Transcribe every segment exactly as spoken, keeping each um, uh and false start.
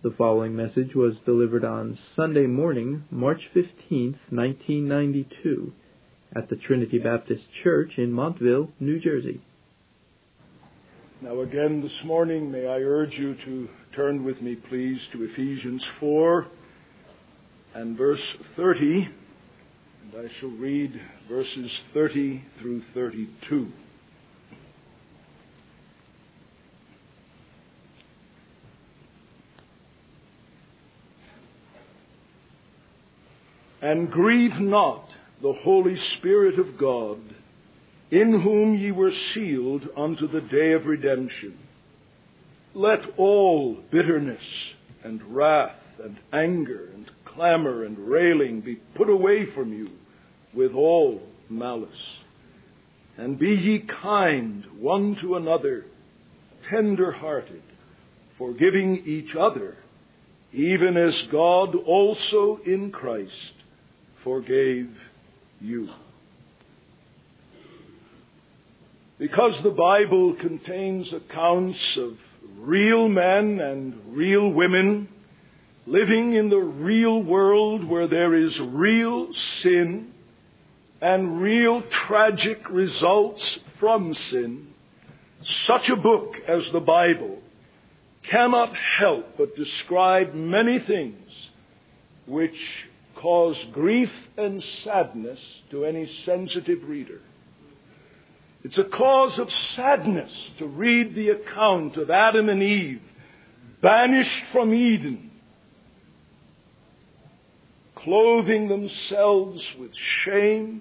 The following message was delivered on Sunday morning, March fifteenth, nineteen ninety-two, at the Trinity Baptist Church in Montville, New Jersey. Now again this morning, may I urge you to turn with me, please, to Ephesians four and verse thirty, and I shall read verses thirty through thirty-two. And grieve not the Holy Spirit of God, in whom ye were sealed unto the day of redemption. Let all bitterness and wrath and anger and clamor and railing be put away from you with all malice. And be ye kind one to another, tender-hearted, forgiving each other, even as God also in Christ forgave you. Because the Bible contains accounts of real men and real women living in the real world where there is real sin and real tragic results from sin, such a book as the Bible cannot help but describe many things which cause grief and sadness to any sensitive reader. It's a cause of sadness to read the account of Adam and Eve banished from Eden, clothing themselves with shame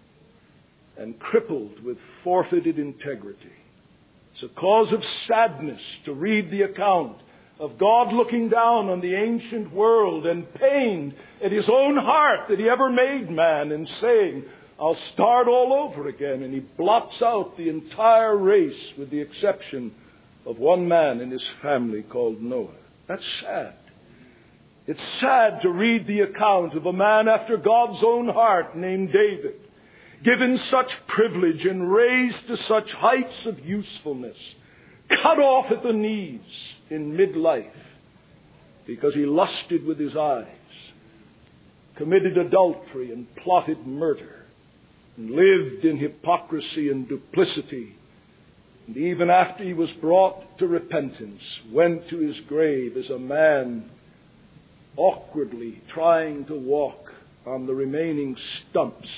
and crippled with forfeited integrity. It's a cause of sadness to read the account of God looking down on the ancient world and pained at his own heart that he ever made man and saying, I'll start all over again. And he blots out the entire race with the exception of one man and his family called Noah. That's sad. It's sad to read the account of a man after God's own heart named David, given such privilege and raised to such heights of usefulness, cut off at the knees in midlife because he lusted with his eyes, committed adultery and plotted murder, and lived in hypocrisy and duplicity, and even after he was brought to repentance, went to his grave as a man awkwardly trying to walk on the remaining stumps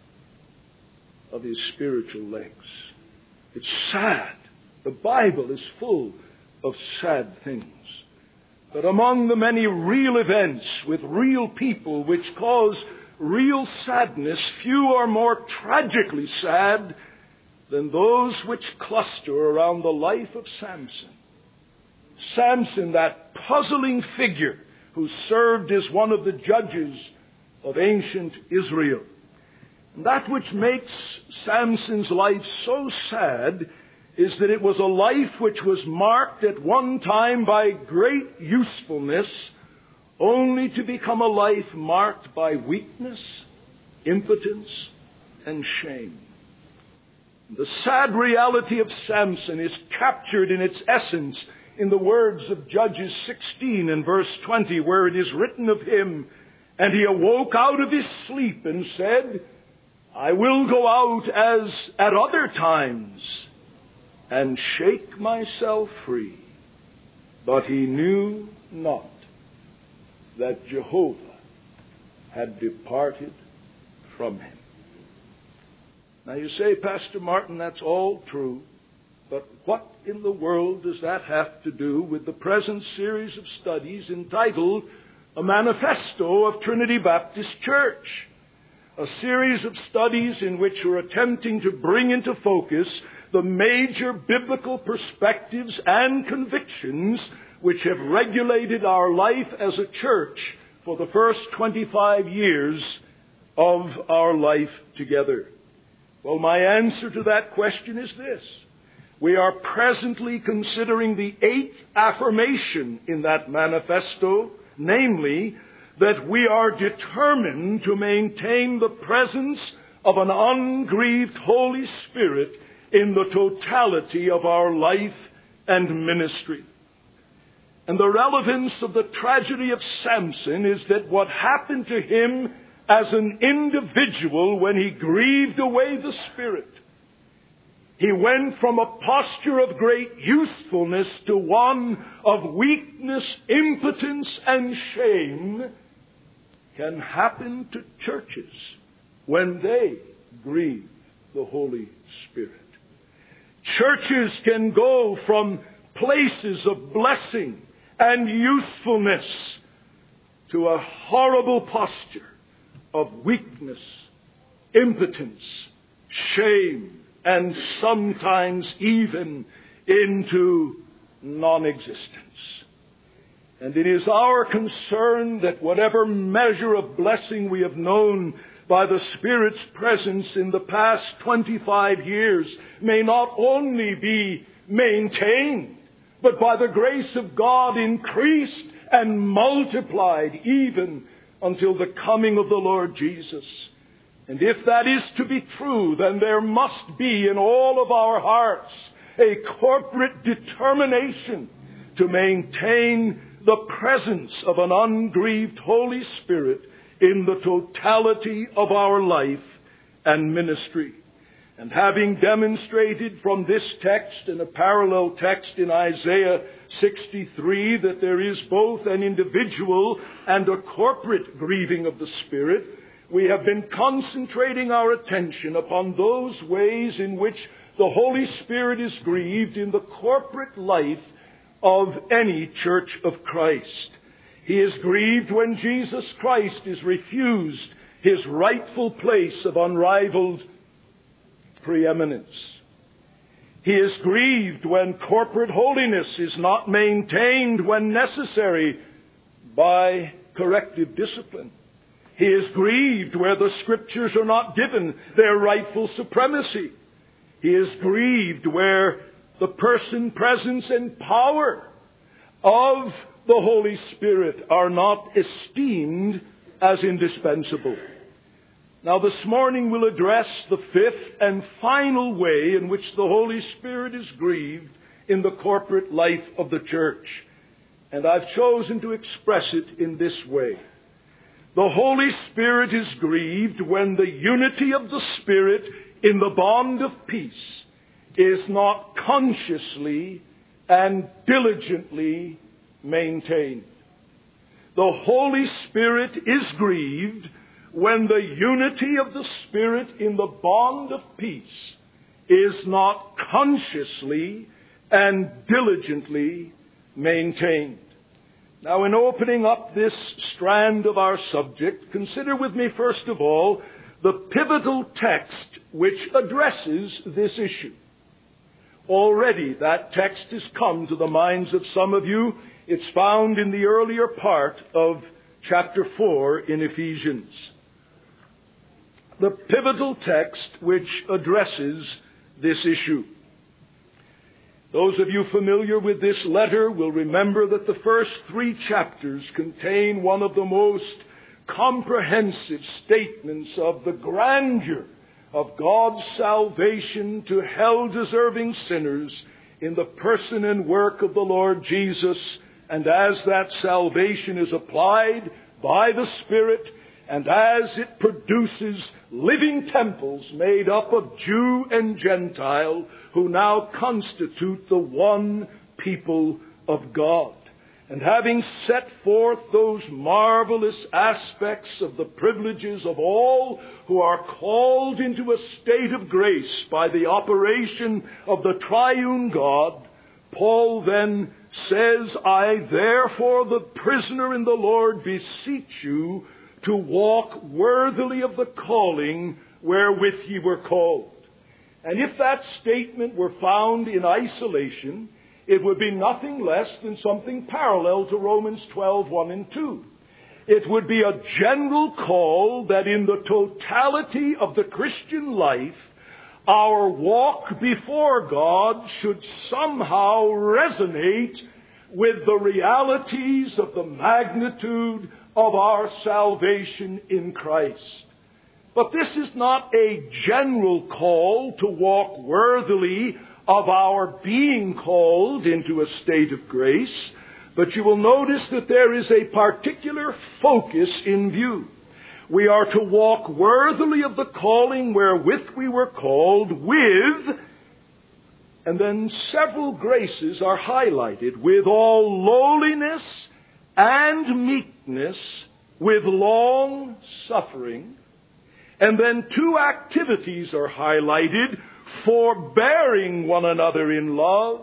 of his spiritual legs. It's sad. The Bible is full of sad things. But among the many real events with real people which cause real sadness, few are more tragically sad than those which cluster around the life of Samson. Samson, that puzzling figure who served as one of the judges of ancient Israel. And that which makes Samson's life so sad is that it was a life which was marked at one time by great usefulness, only to become a life marked by weakness, impotence, and shame. The sad reality of Samson is captured in its essence in the words of Judges sixteen and verse twenty, where it is written of him, and he awoke out of his sleep and said, I will go out as at other times, and shake myself free. But he knew not that Jehovah had departed from him. Now you say, Pastor Martin, that's all true, but what in the world does that have to do with the present series of studies entitled A Manifesto of Trinity Baptist Church? A series of studies in which we're attempting to bring into focus the major biblical perspectives and convictions which have regulated our life as a church for the first twenty-five years of our life together. Well, my answer to that question is this. We are presently considering the eighth affirmation in that manifesto, namely, that we are determined to maintain the presence of an ungrieved Holy Spirit in the totality of our life and ministry. And the relevance of the tragedy of Samson is that what happened to him as an individual when he grieved away the Spirit, he went from a posture of great usefulness to one of weakness, impotence, and shame, can happen to churches when they grieve the Holy Spirit. Churches can go from places of blessing and usefulness to a horrible posture of weakness, impotence, shame, and sometimes even into non-existence. And it is our concern that whatever measure of blessing we have known by the Spirit's presence in the past twenty-five years may not only be maintained, but by the grace of God increased and multiplied even until the coming of the Lord Jesus. And if that is to be true, then there must be in all of our hearts a corporate determination to maintain the presence of an ungrieved Holy Spirit in the totality of our life and ministry. And having demonstrated from this text and a parallel text in Isaiah sixty-three that there is both an individual and a corporate grieving of the Spirit, we have been concentrating our attention upon those ways in which the Holy Spirit is grieved in the corporate life of any church of Christ. He is grieved when Jesus Christ is refused his rightful place of unrivaled preeminence. He is grieved when corporate holiness is not maintained when necessary by corrective discipline. He is grieved where the Scriptures are not given their rightful supremacy. He is grieved where the person, presence, and power of the Holy Spirit are not esteemed as indispensable. Now this morning we'll address the fifth and final way in which the Holy Spirit is grieved in the corporate life of the church. And I've chosen to express it in this way. The Holy Spirit is grieved when the unity of the Spirit in the bond of peace is not consciously and diligently maintained. The Holy Spirit is grieved when the unity of the Spirit in the bond of peace is not consciously and diligently maintained. Now, in opening up this strand of our subject, consider with me first of all the pivotal text which addresses this issue. Already that text has come to the minds of some of you. It's found in the earlier part of chapter four in Ephesians. The pivotal text which addresses this issue. Those of you familiar with this letter will remember that the first three chapters contain one of the most comprehensive statements of the grandeur of God's salvation to hell-deserving sinners in the person and work of the Lord Jesus, and as that salvation is applied by the Spirit, and as it produces living temples made up of Jew and Gentile who now constitute the one people of God. And having set forth those marvelous aspects of the privileges of all who are called into a state of grace by the operation of the triune God, Paul then says, I therefore, the prisoner in the Lord, beseech you to walk worthily of the calling wherewith ye were called. And if that statement were found in isolation, it would be nothing less than something parallel to Romans twelve, one and two. It would be a general call that in the totality of the Christian life, our walk before God should somehow resonate with the realities of the magnitude of our salvation in Christ. But this is not a general call to walk worthily of our being called into a state of grace, But you will notice that there is a particular focus in view. We are to walk worthily of the calling wherewith we were called, with, and then several graces are highlighted, with all lowliness and meekness, with long suffering. And then two activities are highlighted: forbearing one another in love,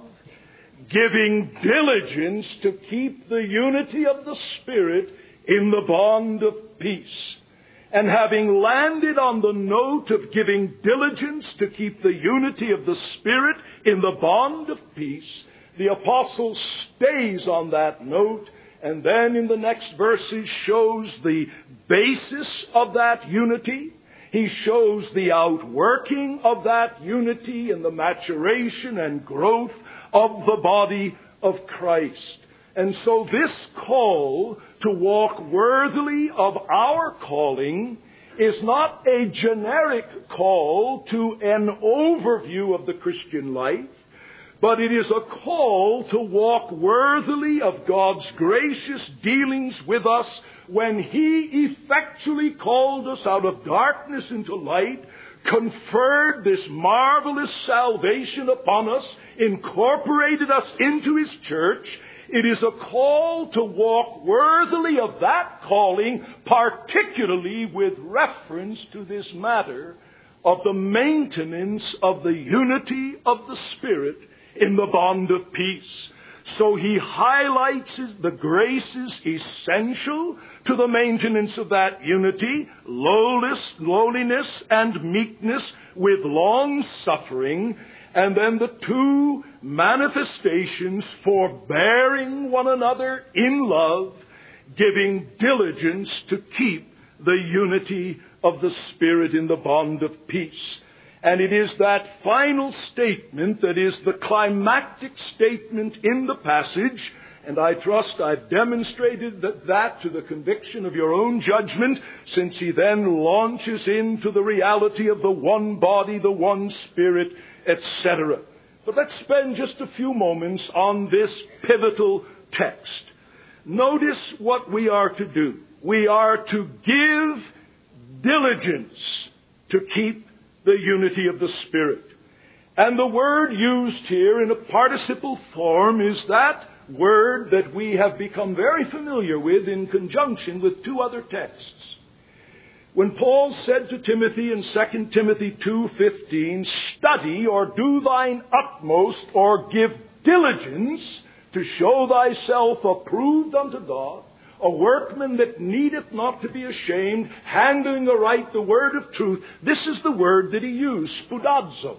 giving diligence to keep the unity of the Spirit in the bond of peace. And having landed on the note of giving diligence to keep the unity of the Spirit in the bond of peace, the apostle stays on that note, and then in the next verses shows the basis of that unity. He shows the outworking of that unity in the maturation and growth of the body of Christ. And so this call to walk worthily of our calling is not a generic call to an overview of the Christian life, but it is a call to walk worthily of God's gracious dealings with us when He effectually called us out of darkness into light, conferred this marvelous salvation upon us, incorporated us into His church. It is a call to walk worthily of that calling, particularly with reference to this matter of the maintenance of the unity of the Spirit in the bond of peace. So he highlights the graces essential to the maintenance of that unity: lowliness, lowliness and meekness with long suffering, and then the two manifestations: forbearing one another in love, giving diligence to keep the unity of the Spirit in the bond of peace. And it is that final statement that is the climactic statement in the passage. And I trust I've demonstrated that, that to the conviction of your own judgment, since he then launches into the reality of the one body, the one Spirit, et cetera. But let's spend just a few moments on this pivotal text. Notice what we are to do. We are to give diligence to keep the unity of the Spirit. And the word used here in a participle form is that word that we have become very familiar with in conjunction with two other texts. When Paul said to Timothy in Second Timothy two fifteen, "Study or do thine utmost or give diligence to show thyself approved unto God, a workman that needeth not to be ashamed, handling aright the word of truth." This is the word that he used, spoudazo.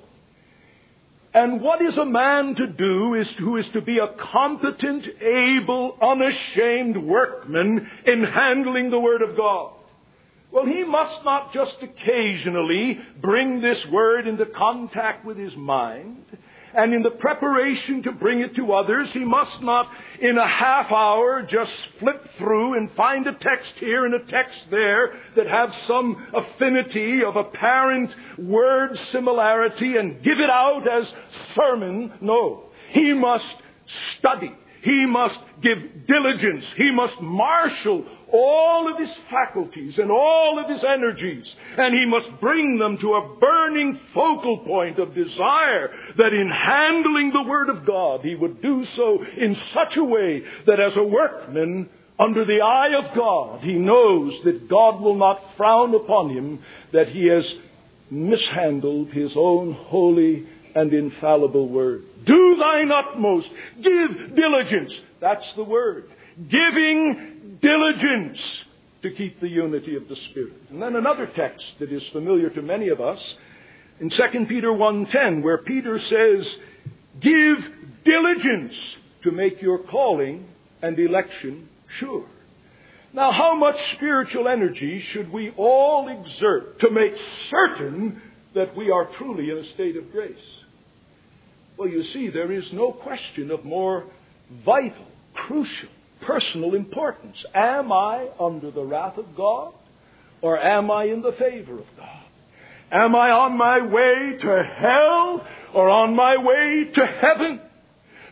And what is a man to do is who is to be a competent, able, unashamed workman in handling the word of God? Well, he must not just occasionally bring this word into contact with his mind, and in the preparation to bring it to others, he must not in a half hour just flip through and find a text here and a text there that have some affinity of apparent word similarity and give it out as sermon. No, he must study. He must give diligence. He must marshal all of his faculties and all of his energies, and he must bring them to a burning focal point of desire that in handling the Word of God, he would do so in such a way that as a workman under the eye of God, he knows that God will not frown upon him, that he has mishandled his own holy and infallible word. Do thine utmost. Give diligence. That's the word. Giving diligence to keep the unity of the Spirit. And then another text that is familiar to many of us in Second Peter one ten, where Peter says, "Give diligence to make your calling and election sure." Now, how much spiritual energy should we all exert to make certain that we are truly in a state of grace? Well, you see, there is no question of more vital, crucial, personal importance. Am I under the wrath of God, or am I in the favor of God? Am I on my way to hell, or on my way to heaven?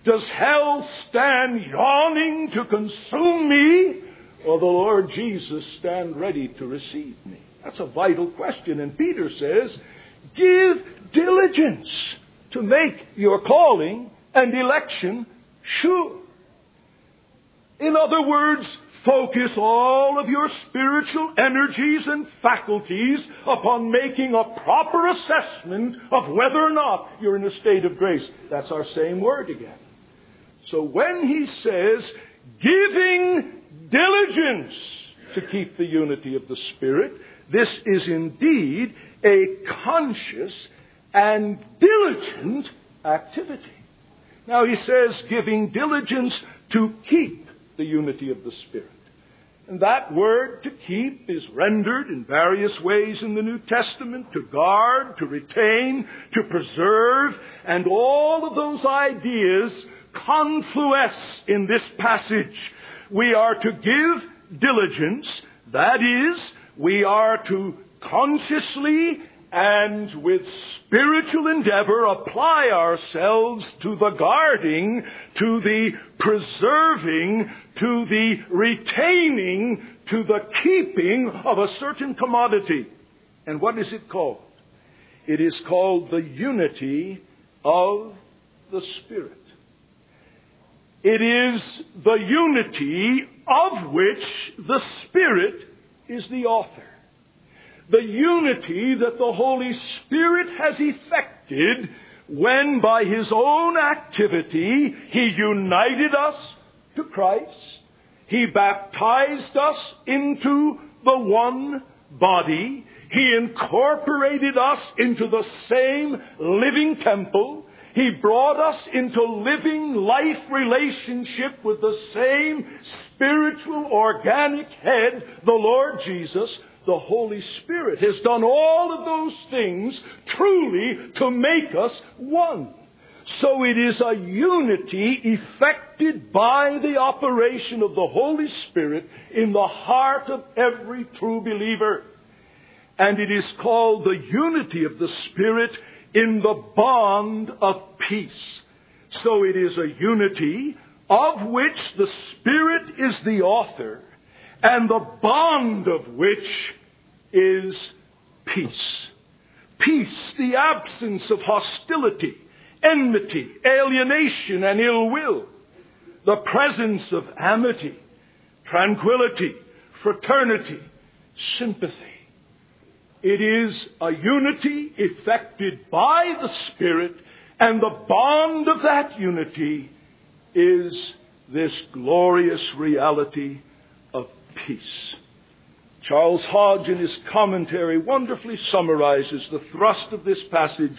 Does hell stand yawning to consume me? Or the Lord Jesus stand ready to receive me? That's a vital question. And Peter says, give diligence to make your calling and election sure. In other words, focus all of your spiritual energies and faculties upon making a proper assessment of whether or not you're in a state of grace. That's our same word again. So when he says, giving diligence to keep the unity of the Spirit, this is indeed a conscious and diligent activity. Now he says, giving diligence to keep the unity of the Spirit. And that word, to keep, is rendered in various ways in the New Testament: to guard, to retain, to preserve, and all of those ideas confluence in this passage. We are to give diligence, that is, we are to consciously and with spiritual endeavor apply ourselves to the guarding, to the preserving, to the retaining, to the keeping of a certain commodity. And what is it called? It is called the unity of the Spirit. It is the unity of which the Spirit is the author. The unity that the Holy Spirit has effected when by His own activity He united us to Christ. He baptized us into the one body. He incorporated us into the same living temple. He brought us into living life relationship with the same spiritual organic head, the Lord Jesus. The Holy Spirit has done all of those things truly to make us one. So it is a unity effected by the operation of the Holy Spirit in the heart of every true believer. And it is called the unity of the Spirit in the bond of peace. So it is a unity of which the Spirit is the author, and the bond of which is peace. Peace, the absence of hostility, enmity, alienation, and ill will. The presence of amity, tranquility, fraternity, sympathy. It is a unity effected by the Spirit, and the bond of that unity is this glorious reality of peace. Charles Hodge, in his commentary, wonderfully summarizes the thrust of this passage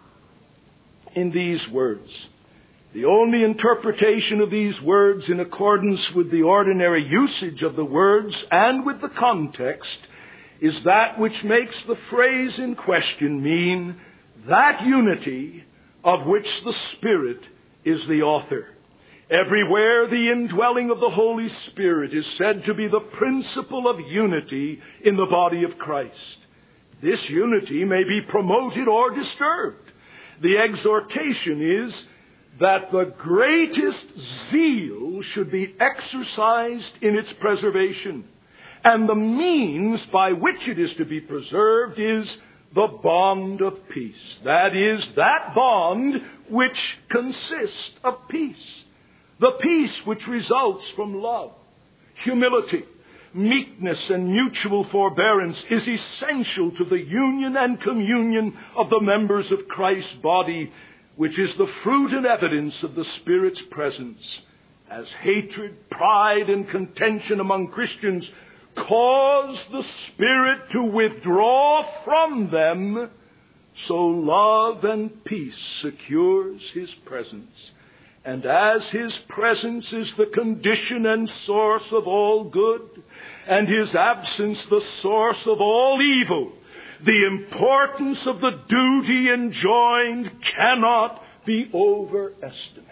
in these words. The only interpretation of these words in accordance with the ordinary usage of the words and with the context is that which makes the phrase in question mean that unity of which the Spirit is the author. Everywhere the indwelling of the Holy Spirit is said to be the principle of unity in the body of Christ. This unity may be promoted or disturbed. The exhortation is that the greatest zeal should be exercised in its preservation. And the means by which it is to be preserved is the bond of peace. That is, that bond which consists of peace. The peace which results from love, humility, meekness, and mutual forbearance is essential to the union and communion of the members of Christ's body, which is the fruit and evidence of the Spirit's presence. As hatred, pride, and contention among Christians cause the Spirit to withdraw from them, so love and peace secures His presence. And as His presence is the condition and source of all good, and His absence the source of all evil, the importance of the duty enjoined cannot be overestimated.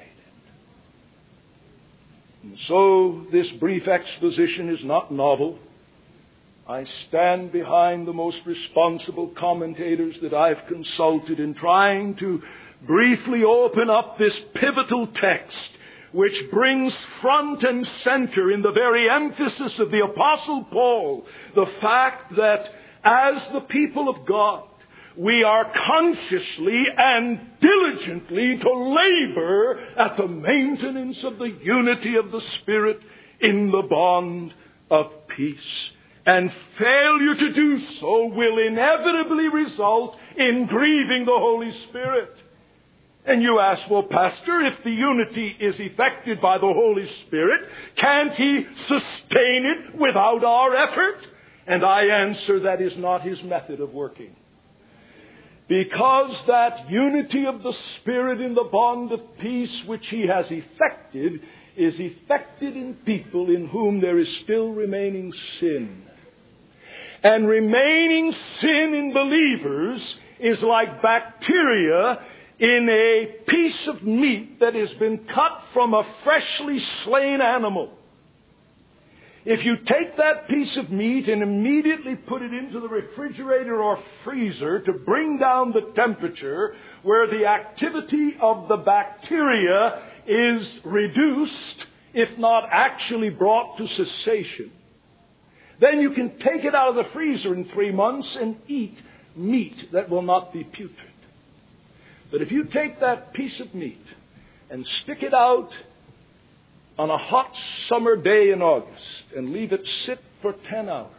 And so this brief exposition is not novel. I stand behind the most responsible commentators that I've consulted in trying to briefly open up this pivotal text which brings front and center in the very emphasis of the Apostle Paul the fact that as the people of God, we are consciously and diligently to labor at the maintenance of the unity of the Spirit in the bond of peace. And failure to do so will inevitably result in grieving the Holy Spirit. And you ask, well, Pastor, if the unity is effected by the Holy Spirit, can't He sustain it without our effort? And I answer, that is not His method of working. Because that unity of the Spirit in the bond of peace which He has effected is effected in people in whom there is still remaining sin. And remaining sin in believers is like bacteria in a piece of meat that has been cut from a freshly slain animal. If you take that piece of meat and immediately put it into the refrigerator or freezer to bring down the temperature where the activity of the bacteria is reduced, if not actually brought to cessation, then you can take it out of the freezer in three months and eat meat that will not be putrid. But if you take that piece of meat and stick it out on a hot summer day in August and leave it sit for ten hours,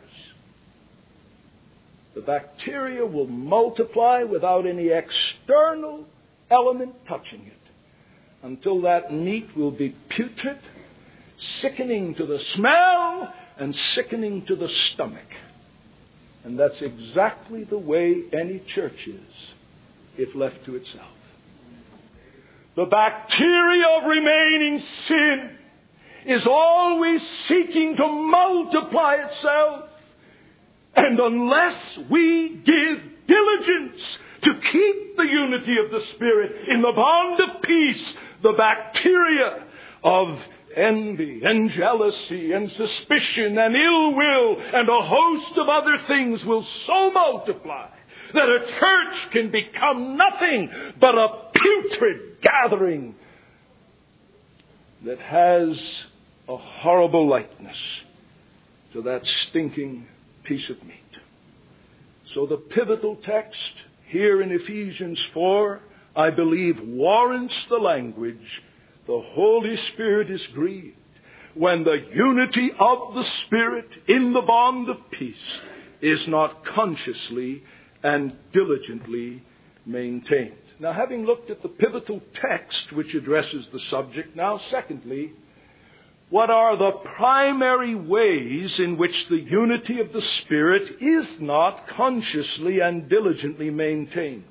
the bacteria will multiply without any external element touching it until that meat will be putrid, sickening to the smell and sickening to the stomach. And that's exactly the way any church is if left to itself. The bacteria of remaining sin is always seeking to multiply itself. And unless we give diligence to keep the unity of the Spirit in the bond of peace, the bacteria of envy and jealousy and suspicion and ill will and a host of other things will so multiply that a church can become nothing but a putrid gathering that has a horrible likeness to that stinking piece of meat. So the pivotal text here in Ephesians four, I believe, warrants the language, the Holy Spirit is grieved when the unity of the Spirit in the bond of peace is not consciously and diligently maintained. Now, having looked at the pivotal text which addresses the subject, now secondly, what are the primary ways in which the unity of the Spirit is not consciously and diligently maintained?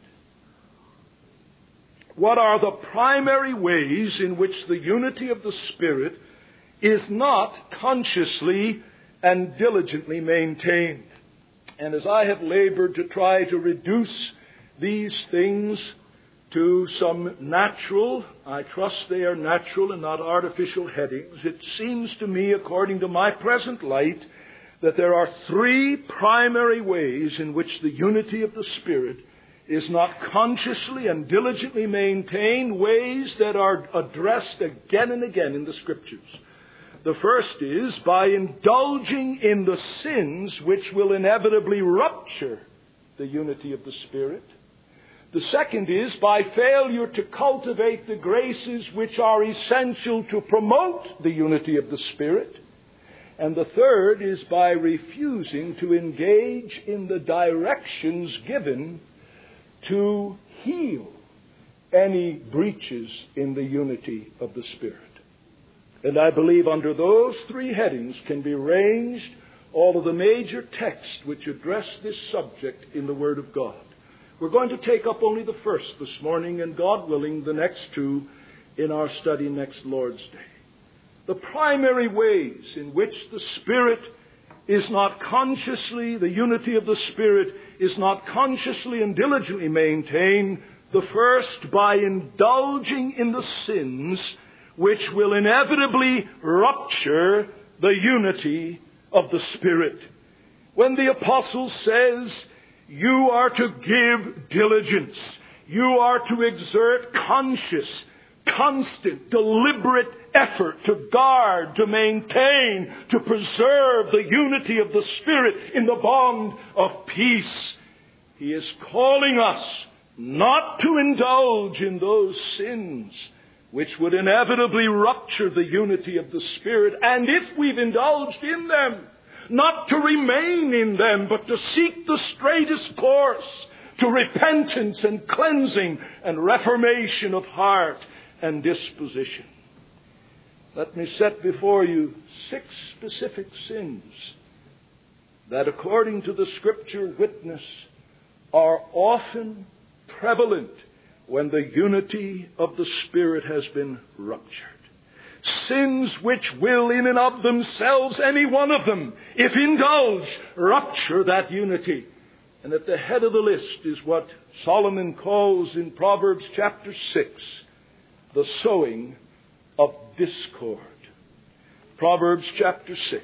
What are the primary ways in which the unity of the Spirit is not consciously and diligently maintained? And as I have labored to try to reduce these things to some natural, I trust they are natural and not artificial headings, it seems to me, according to my present light, that there are three primary ways in which the unity of the Spirit is not consciously and diligently maintained, ways that are addressed again and again in the Scriptures. The first is by indulging in the sins which will inevitably rupture the unity of the Spirit. The second is by failure to cultivate the graces which are essential to promote the unity of the Spirit. And the third is by refusing to engage in the directions given to heal any breaches in the unity of the Spirit. And I believe under those three headings can be ranged all of the major texts which address this subject in the Word of God. We're going to take up only the first this morning, and God willing, the next two in our study next Lord's Day. The primary ways in which the Spirit is not consciously, the unity of the Spirit is not consciously and diligently maintained. The first, by indulging in the sins which will inevitably rupture the unity of the Spirit. When the apostle says, you are to give diligence, You are to exert conscious, constant, deliberate effort to guard, to maintain, to preserve the unity of the Spirit in the bond of peace. He is calling us not to indulge in those sins which would inevitably rupture the unity of the Spirit, and if we've indulged in them, not to remain in them, but to seek the straightest course to repentance and cleansing and reformation of heart and disposition. Let me set before you six specific sins that, according to the Scripture witness, are often prevalent when the unity of the Spirit has been ruptured. Sins which will, in and of themselves, any one of them, if indulged, rupture that unity. And at the head of the list is what Solomon calls in Proverbs chapter six, the sowing of discord. Proverbs chapter six.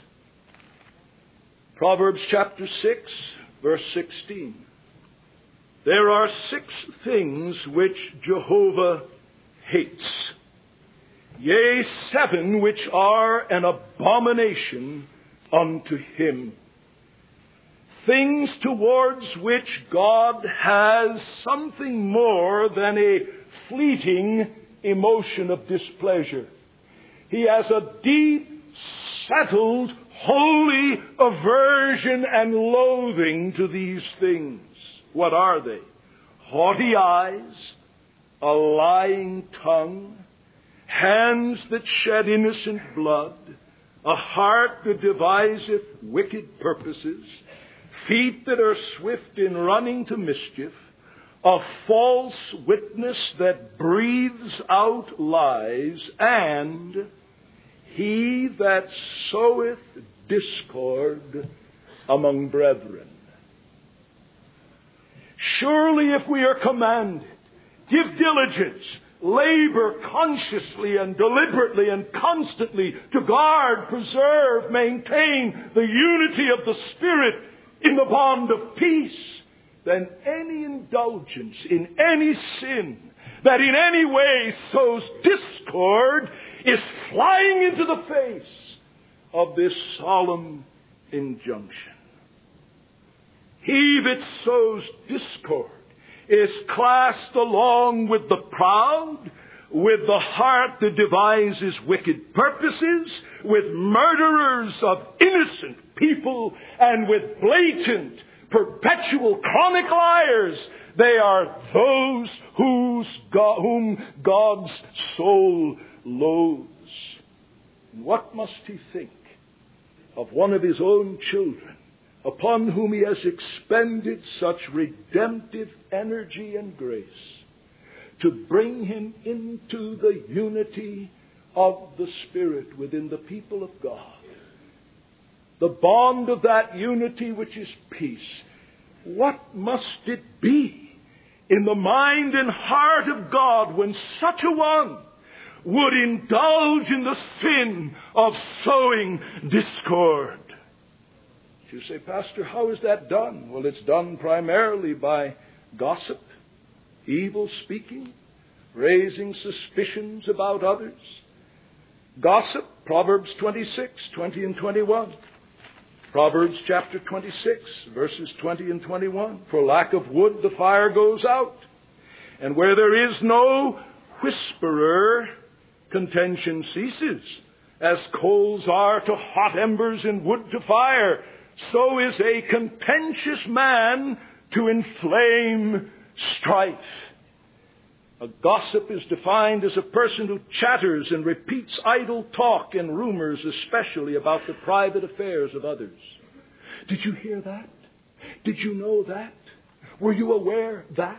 Proverbs chapter six, verse sixteen. There are six things which Jehovah hates, yea, seven which are an abomination unto him. Things towards which God has something more than a fleeting emotion of displeasure. He has a deep, settled, holy aversion and loathing to these things. What are they? Haughty eyes, a lying tongue, hands that shed innocent blood, a heart that deviseth wicked purposes, feet that are swift in running to mischief, a false witness that breathes out lies, and he that soweth discord among brethren. Surely if we are commanded, give diligence, labor consciously and deliberately and constantly to guard, preserve, maintain the unity of the Spirit in the bond of peace, then any indulgence in any sin that in any way sows discord is flying into the face of this solemn injunction. He that sows discord is classed along with the proud, with the heart that devises wicked purposes, with murderers of innocent people, and with blatant, perpetual, chronic liars. They are those whose God, whom God's soul loathes. What must he think of one of his own children, upon whom he has expended such redemptive energy and grace, to bring him into the unity of the Spirit within the people of God? The bond of that unity which is peace. What must it be in the mind and heart of God when such a one would indulge in the sin of sowing discord? You say, Pastor, how is that done? Well, it's done primarily by gossip, evil speaking, raising suspicions about others. Gossip, Proverbs twenty-six, twenty and twenty-one. Proverbs chapter twenty-six, verses twenty and twenty-one. For lack of wood, the fire goes out. And where there is no whisperer, contention ceases. As coals are to hot embers and wood to fire, so is a contentious man to inflame strife. A gossip is defined as a person who chatters and repeats idle talk and rumors, especially about the private affairs of others. Did you hear that? Did you know that? Were you aware that?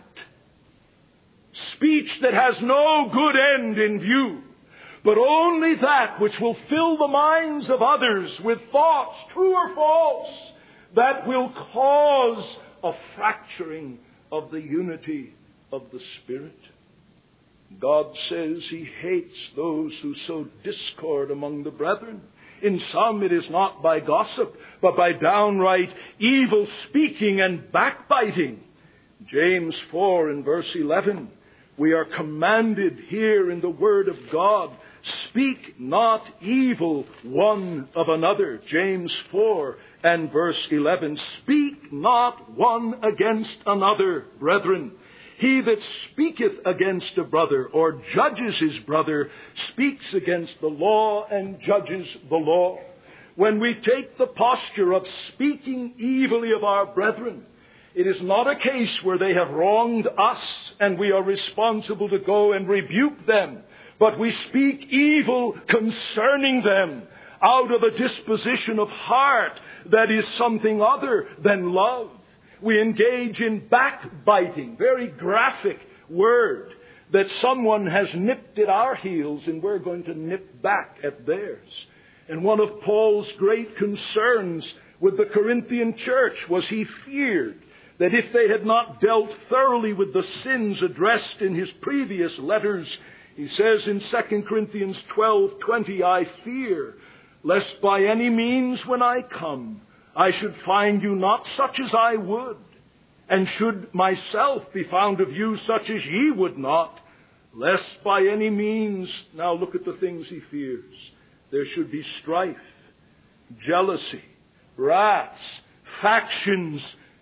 Speech that has no good end in view, but only that which will fill the minds of others with thoughts, true or false, that will cause a fracturing of the unity of the Spirit. God says he hates those who sow discord among the brethren. In some it is not by gossip, but by downright evil speaking and backbiting. James four and verse eleven, we are commanded here in the Word of God, speak not evil one of another. James four and verse eleven, speak not one against another, brethren. He that speaketh against a brother or judges his brother speaks against the law and judges the law. When we take the posture of speaking evilly of our brethren, it is not a case where they have wronged us and we are responsible to go and rebuke them, but we speak evil concerning them out of a disposition of heart that is something other than love. We engage in backbiting, very graphic word, that someone has nipped at our heels and we're going to nip back at theirs. And one of Paul's great concerns with the Corinthian church was he feared that if they had not dealt thoroughly with the sins addressed in his previous letters, he says in Second Corinthians twelve twenty, I fear lest by any means when I come, I should find you not such as I would, and should myself be found of you such as ye would not, lest by any means, now look at the things he fears, there should be strife, jealousy, wraths, factions,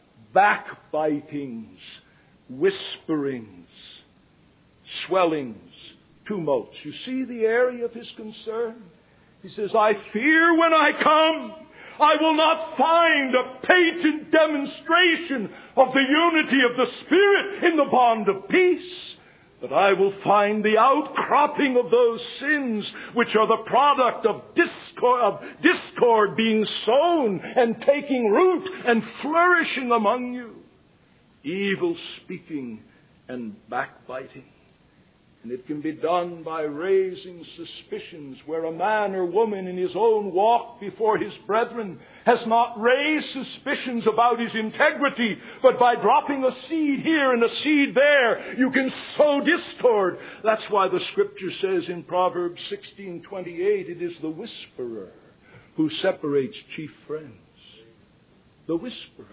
backbitings, whisperings, swellings, tumults. You see the area of his concern? He says, I fear when I come, I will not find a patent demonstration of the unity of the Spirit in the bond of peace, but I will find the outcropping of those sins which are the product of discord, of discord being sown and taking root and flourishing among you. Evil speaking and backbiting. And it can be done by raising suspicions where a man or woman in his own walk before his brethren has not raised suspicions about his integrity, but by dropping a seed here and a seed there, you can sow discord. That's why the Scripture says in Proverbs sixteen twenty-eight, it is the whisperer who separates chief friends. The whisperer.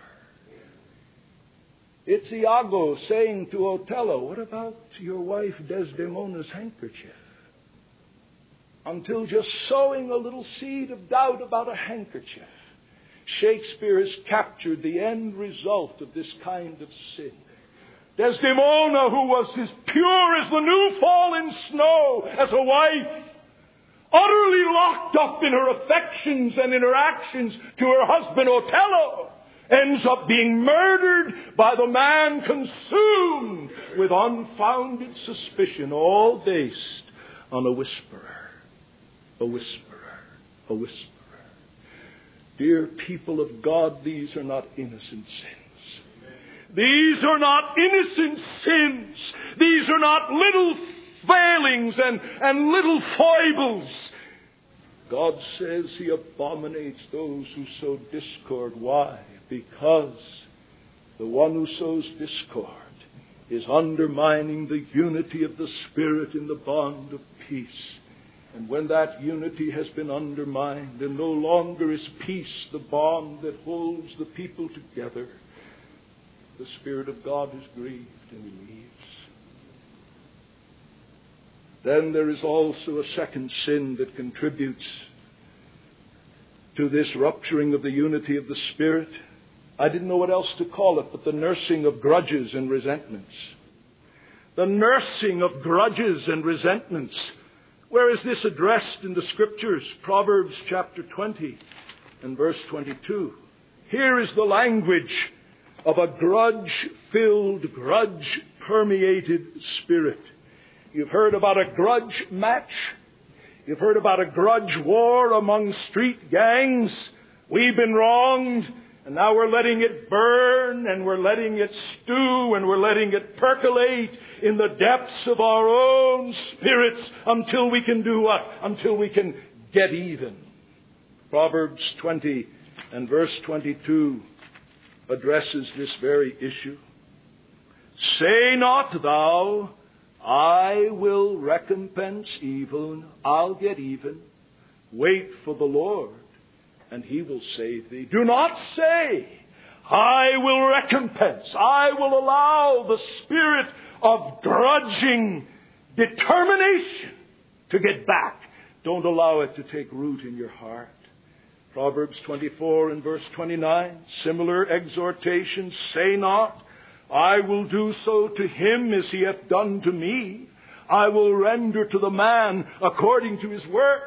It's Iago saying to Othello, what about your wife Desdemona's handkerchief? Until just sowing a little seed of doubt about a handkerchief, Shakespeare has captured the end result of this kind of sin. Desdemona, who was as pure as the new fallen snow as a wife, utterly locked up in her affections and in her actions to her husband Othello, ends up being murdered by the man consumed with unfounded suspicion, all based on a whisperer, a whisperer, a whisperer. Dear people of God, these are not innocent sins. These are not innocent sins. These are not little failings and, and little foibles. God says He abominates those who sow discord. Why? Because the one who sows discord is undermining the unity of the Spirit in the bond of peace. And when that unity has been undermined and no longer is peace the bond that holds the people together, the Spirit of God is grieved and He leaves. Then there is also a second sin that contributes to this rupturing of the unity of the Spirit. I didn't know what else to call it, but the nursing of grudges and resentments. The nursing of grudges and resentments. Where is this addressed in the Scriptures? Proverbs chapter twenty and verse twenty-two. Here is the language of a grudge-filled, grudge-permeated spirit. You've heard about a grudge match. You've heard about a grudge war among street gangs. We've been wronged, and now we're letting it burn, and we're letting it stew, and we're letting it percolate in the depths of our own spirits until we can do what? Until we can get even. Proverbs twenty and verse twenty-two addresses this very issue. Say not thou, I will recompense evil, I'll get even. Wait for the Lord, and He will save thee. Do not say, I will recompense. I will allow the spirit of grudging determination to get back. Don't allow it to take root in your heart. Proverbs twenty-four and verse twenty-nine, similar exhortation, say not, I will do so to him as he hath done to me. I will render to the man according to his work.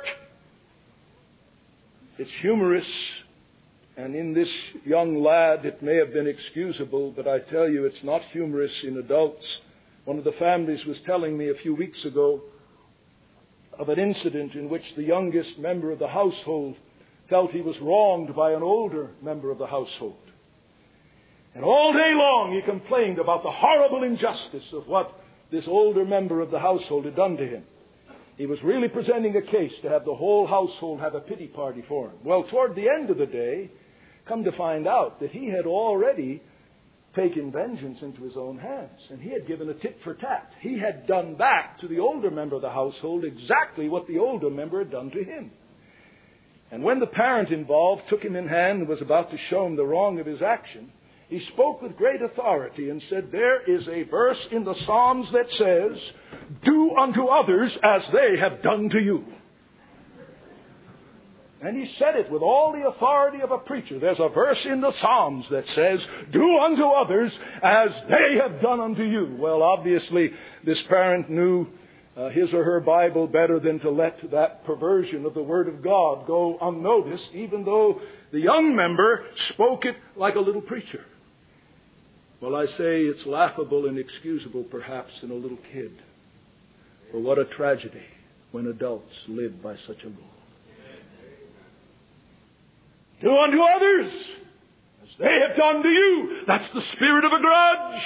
It's humorous, and in this young lad it may have been excusable, but I tell you it's not humorous in adults. One of the families was telling me a few weeks ago of an incident in which the youngest member of the household felt he was wronged by an older member of the household. And all day long he complained about the horrible injustice of what this older member of the household had done to him. He was really presenting a case to have the whole household have a pity party for him. Well, toward the end of the day, come to find out that he had already taken vengeance into his own hands. And he had given a tit for tat. He had done back to the older member of the household exactly what the older member had done to him. And when the parent involved took him in hand and was about to show him the wrong of his action, he spoke with great authority and said, there is a verse in the Psalms that says, do unto others as they have done to you. And he said it with all the authority of a preacher. There's a verse in the Psalms that says, do unto others as they have done unto you. Well, obviously, this parent knew uh, his or her Bible better than to let that perversion of the Word of God go unnoticed, even though the young member spoke it like a little preacher. Well, I say it's laughable and excusable perhaps in a little kid. For what a tragedy when adults live by such a rule. Do unto others as they have done to you. That's the spirit of a grudge.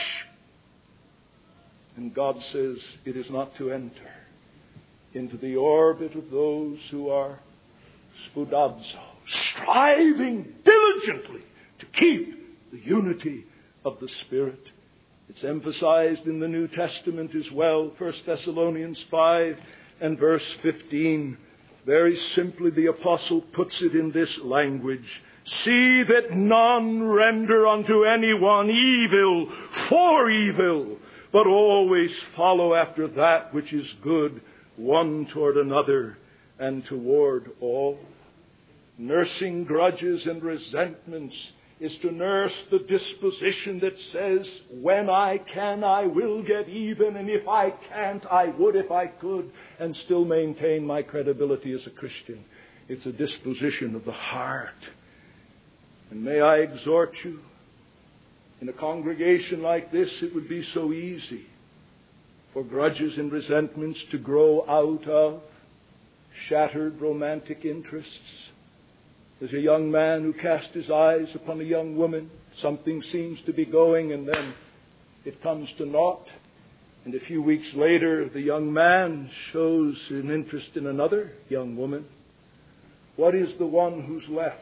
And God says it is not to enter into the orbit of those who are spoudazo, striving diligently to keep the unity of the Spirit. It's emphasized in the New Testament as well. First Thessalonians five and verse fifteen. Very simply, the apostle puts it in this language. See that none render unto anyone evil for evil, but always follow after that which is good, one toward another and toward all. Nursing grudges and resentments is to nurse the disposition that says, when I can, I will get even, and if I can't, I would if I could, and still maintain my credibility as a Christian. It's a disposition of the heart. And may I exhort you, in a congregation like this, it would be so easy for grudges and resentments to grow out of shattered romantic interests. There's a young man who cast his eyes upon a young woman. Something seems to be going, and then it comes to naught. And a few weeks later, the young man shows an interest in another young woman. What is the one who's left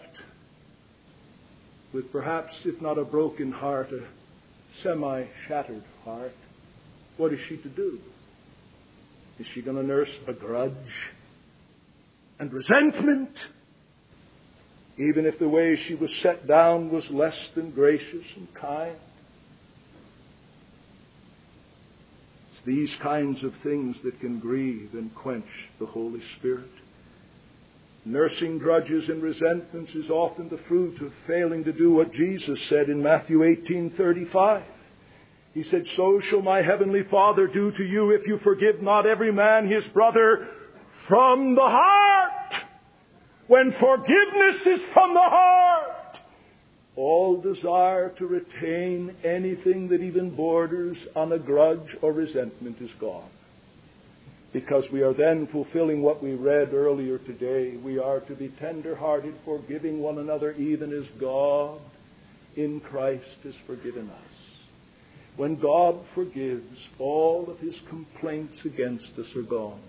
with perhaps, if not a broken heart, a semi-shattered heart? What is she to do? Is she going to nurse a grudge and resentment? Even if the way she was set down was less than gracious and kind. It's these kinds of things that can grieve and quench the Holy Spirit. Nursing grudges and resentments is often the fruit of failing to do what Jesus said in Matthew eighteen thirty-five. He said, so shall my heavenly Father do to you if you forgive not every man his brother from the heart. When forgiveness is from the heart, all desire to retain anything that even borders on a grudge or resentment is gone. Because we are then fulfilling what we read earlier today. We are to be tender-hearted, forgiving one another, even as God in Christ has forgiven us. When God forgives, all of His complaints against us are gone.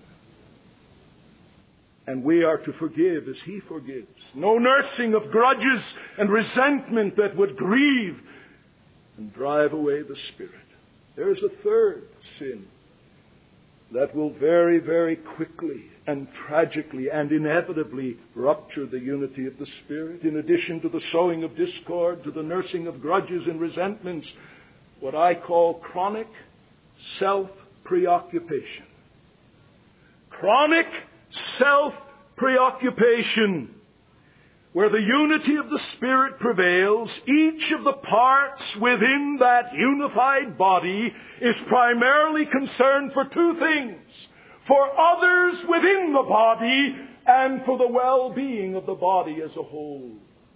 And we are to forgive as He forgives. No nursing of grudges and resentment that would grieve and drive away the Spirit. There is a third sin that will very, very quickly and tragically and inevitably rupture the unity of the Spirit, in addition to the sowing of discord, to the nursing of grudges and resentments, what I call chronic self-preoccupation. Chronic self-preoccupation, where the unity of the Spirit prevails. Each of the parts within that unified body is primarily concerned for two things: for others within the body and for the well-being of the body as a whole.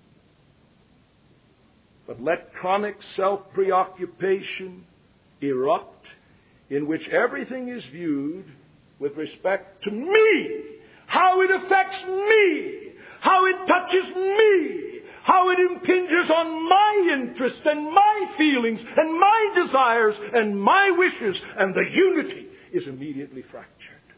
But let chronic self-preoccupation erupt, in which everything is viewed with respect to me, how it affects me, how it touches me, how it impinges on my interests and my feelings and my desires and my wishes, and the unity is immediately fractured.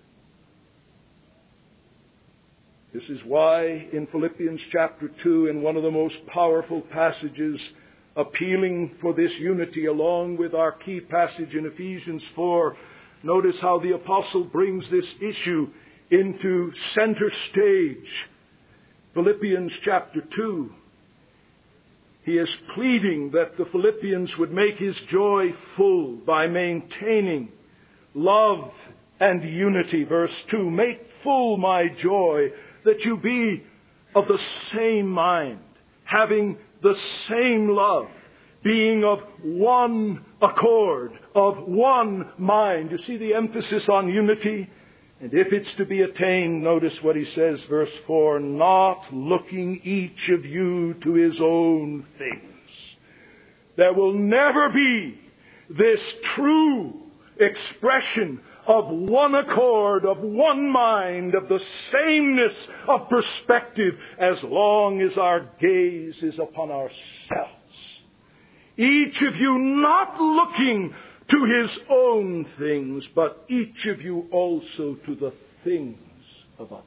This is why in Philippians chapter two, in one of the most powerful passages appealing for this unity, along with our key passage in Ephesians four, notice how the apostle brings this issue into center stage. Philippians chapter two, he is pleading that the Philippians would make his joy full by maintaining love and unity. Verse two, make full my joy, that you be of the same mind, having the same love, being of one accord, of one mind. You see the emphasis on unity? And if it's to be attained, notice what he says, verse four, not looking each of you to his own things. There will never be this true expression of one accord, of one mind, of the sameness of perspective, as long as our gaze is upon ourselves. Each of you not looking to his own things, but each of you also to the things of others.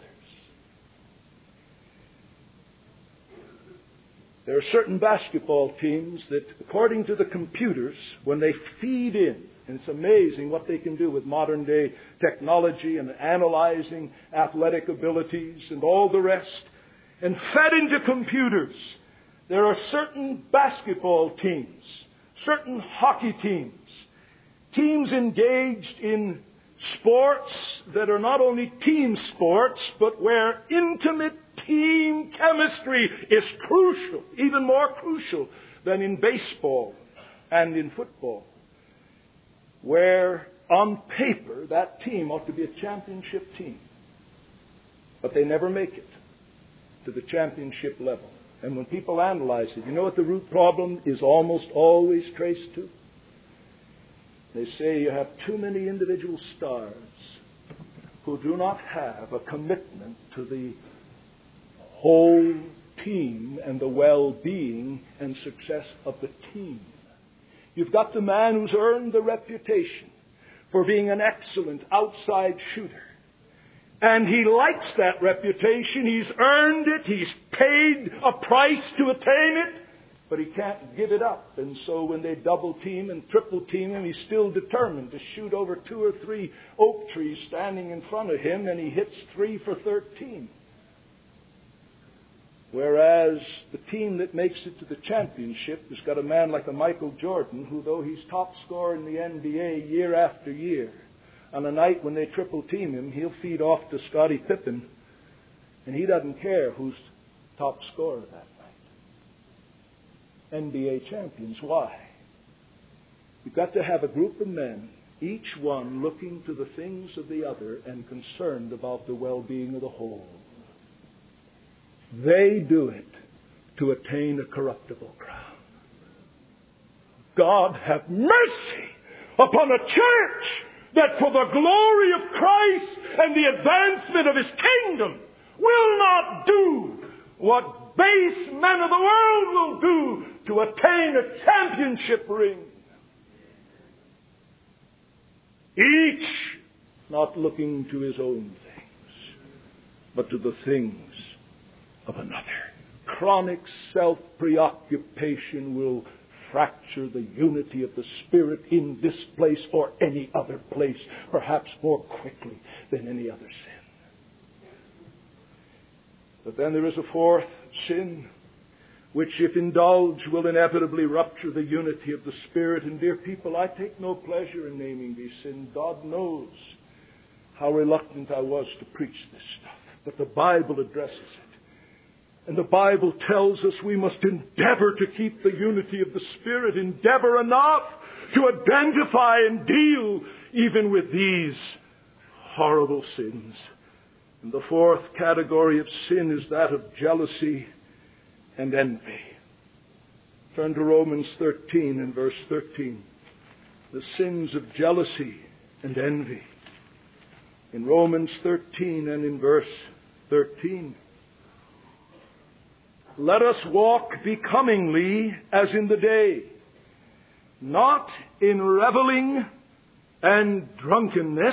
There are certain basketball teams that, according to the computers, when they feed in, and it's amazing what they can do with modern day technology and analyzing athletic abilities and all the rest, and fed into computers, there are certain basketball teams, certain hockey teams, teams engaged in sports that are not only team sports, but where intimate team chemistry is crucial, even more crucial than in baseball and in football, where on paper that team ought to be a championship team, but they never make it to the championship level. And when people analyze it, you know what the root problem is almost always traced to? They say you have too many individual stars who do not have a commitment to the whole team and the well-being and success of the team. You've got the man who's earned the reputation for being an excellent outside shooter. And he likes that reputation. He's earned it. He's paid a price to attain it. But he can't give it up. And so when they double team and triple team him, he's still determined to shoot over two or three oak trees standing in front of him, and he hits three for thirteen. Whereas the team that makes it to the championship has got a man like a Michael Jordan, who, though he's top scorer in the N B A year after year, on a night when they triple team him, he'll feed off to Scottie Pippen, and he doesn't care who's top scorer that night. N B A champions. Why? You've got to have a group of men, each one looking to the things of the other and concerned about the well-being of the whole. They do it to attain a corruptible crown. God have mercy upon a church that for the glory of Christ and the advancement of His kingdom will not do what base men of the world will do to attain a championship ring. Each not looking to his own things, but to the things of another. Chronic self-preoccupation will fracture the unity of the Spirit in this place or any other place, perhaps more quickly than any other sin. But then there is a fourth sin, which, if indulged, will inevitably rupture the unity of the Spirit. And dear people, I take no pleasure in naming these sins. God knows how reluctant I was to preach this stuff. But the Bible addresses it. And the Bible tells us we must endeavor to keep the unity of the Spirit, endeavor enough to identify and deal even with these horrible sins. And the fourth category of sin is that of jealousy and envy. Turn to Romans thirteen and verse thirteen. The sins of jealousy and envy. In Romans thirteen and in verse thirteen. Let us walk becomingly as in the day, not in reveling and drunkenness.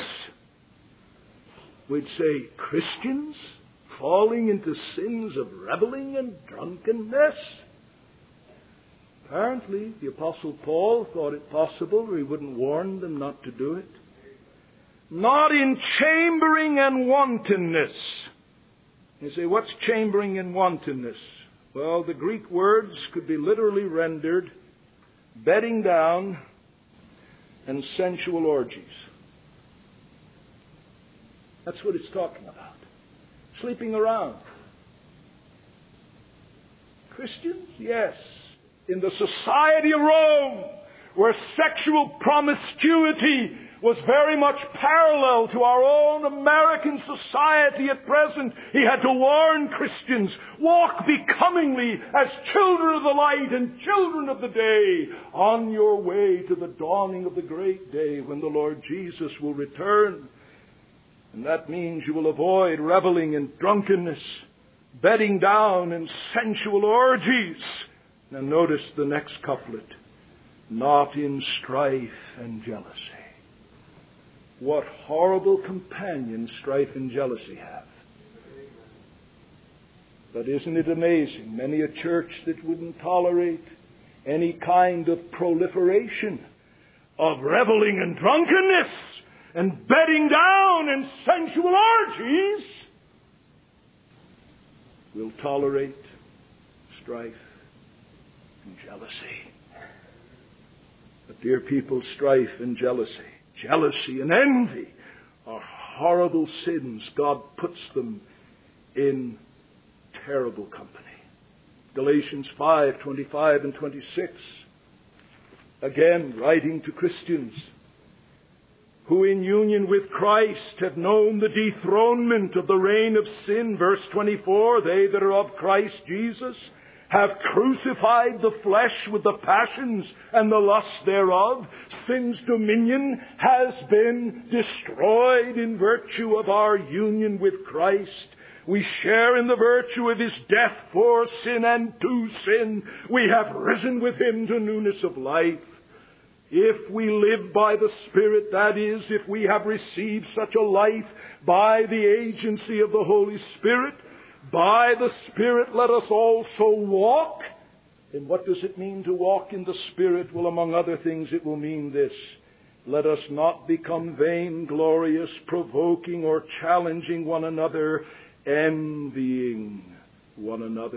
We'd say Christians falling into sins of reveling and drunkenness. Apparently, the Apostle Paul thought it possible, or he wouldn't warn them not to do it. Not in chambering and wantonness. You say, what's chambering and wantonness? Well, the Greek words could be literally rendered bedding down and sensual orgies. That's what it's talking about. Sleeping around. Christians? Yes. In the society of Rome, where sexual promiscuity was very much parallel to our own American society at present, he had to warn Christians, walk becomingly as children of the light and children of the day on your way to the dawning of the great day when the Lord Jesus will return. And that means you will avoid reveling and drunkenness, bedding down and sensual orgies. Now notice the next couplet. Not in strife and jealousy. What horrible companions strife and jealousy have. But isn't it amazing? Many a church that wouldn't tolerate any kind of proliferation of reveling and drunkenness and bedding down and sensual orgies will tolerate strife and jealousy. But dear people, strife and jealousy, jealousy and envy are horrible sins. God puts them in terrible company. Galatians five, twenty-five and twenty-six. Again, writing to Christians who in union with Christ have known the dethronement of the reign of sin. Verse twenty-four, they that are of Christ Jesus have crucified the flesh with the passions and the lusts thereof. Sin's dominion has been destroyed in virtue of our union with Christ. We share in the virtue of His death for sin, and to sin we have risen with Him to newness of life. If we live by the Spirit, that is, if we have received such a life by the agency of the Holy Spirit, by the Spirit let us also walk. And what does it mean to walk in the Spirit? Well, among other things, it will mean this. Let us not become vainglorious, provoking or challenging one another, envying one another.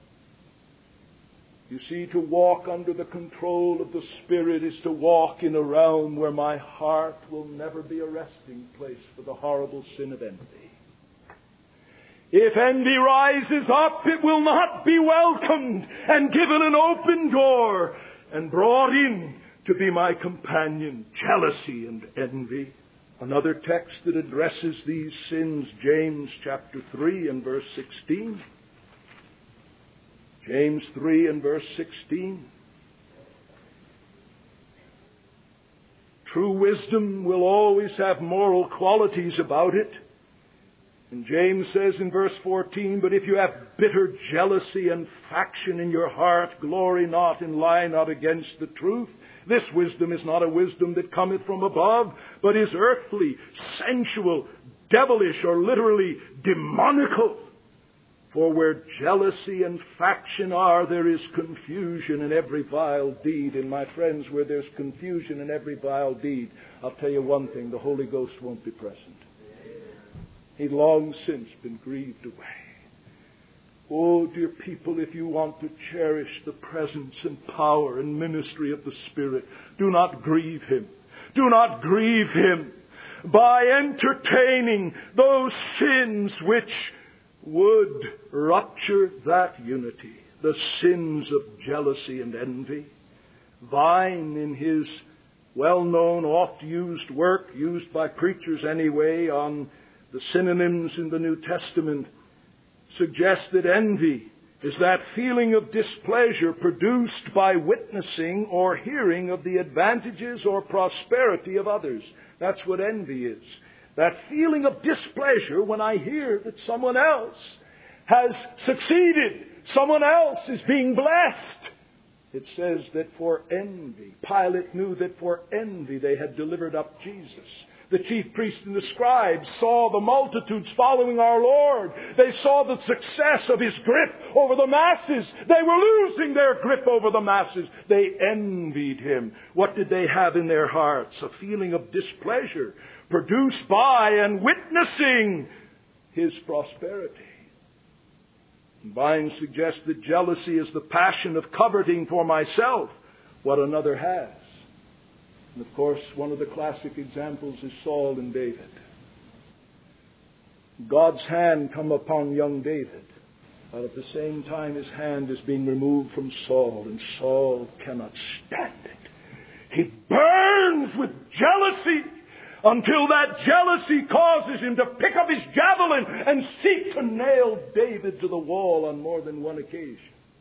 You see, to walk under the control of the Spirit is to walk in a realm where my heart will never be a resting place for the horrible sin of envy. If envy rises up, it will not be welcomed and given an open door and brought in to be my companion. Jealousy and envy. Another text that addresses these sins, James chapter three and verse sixteen. James three and verse sixteen. True wisdom will always have moral qualities about it. And James says in verse fourteen, but if you have bitter jealousy and faction in your heart, glory not and lie not against the truth. This wisdom is not a wisdom that cometh from above, but is earthly, sensual, devilish, or literally demonical. For where jealousy and faction are, there is confusion in every vile deed. And my friends, where there's confusion in every vile deed, I'll tell you one thing, the Holy Ghost won't be present. He'd long since been grieved away. Oh, dear people, if you want to cherish the presence and power and ministry of the Spirit, do not grieve Him. Do not grieve Him by entertaining those sins which would rupture that unity. The sins of jealousy and envy. Vine, in his well-known, oft-used work, used by preachers anyway, on the synonyms in the New Testament, suggests that envy is that feeling of displeasure produced by witnessing or hearing of the advantages or prosperity of others. That's what envy is. That feeling of displeasure when I hear that someone else has succeeded, someone else is being blessed. It says that for envy, Pilate knew that for envy they had delivered up Jesus. The chief priests and the scribes saw the multitudes following our Lord. They saw the success of His grip over the masses. They were losing their grip over the masses. They envied Him. What did they have in their hearts? A feeling of displeasure produced by and witnessing His prosperity. Vine suggests that jealousy is the passion of coveting for myself what another has. And of course, one of the classic examples is Saul and David. God's hand come upon young David, while at the same time his hand is being removed from Saul, and Saul cannot stand it. He burns with jealousy until that jealousy causes him to pick up his javelin and seek to nail David to the wall on more than one occasion.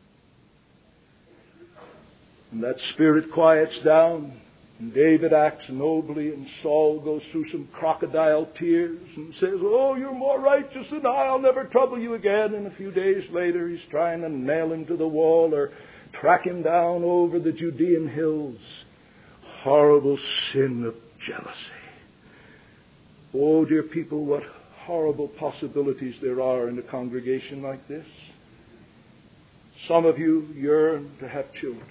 And that spirit quiets down, and David acts nobly, and Saul goes through some crocodile tears and says, "Oh, you're more righteous than I. I'll never trouble you again." And a few days later, he's trying to nail him to the wall or track him down over the Judean hills. Horrible sin of jealousy. Oh, dear people, what horrible possibilities there are in a congregation like this. Some of you yearn to have children.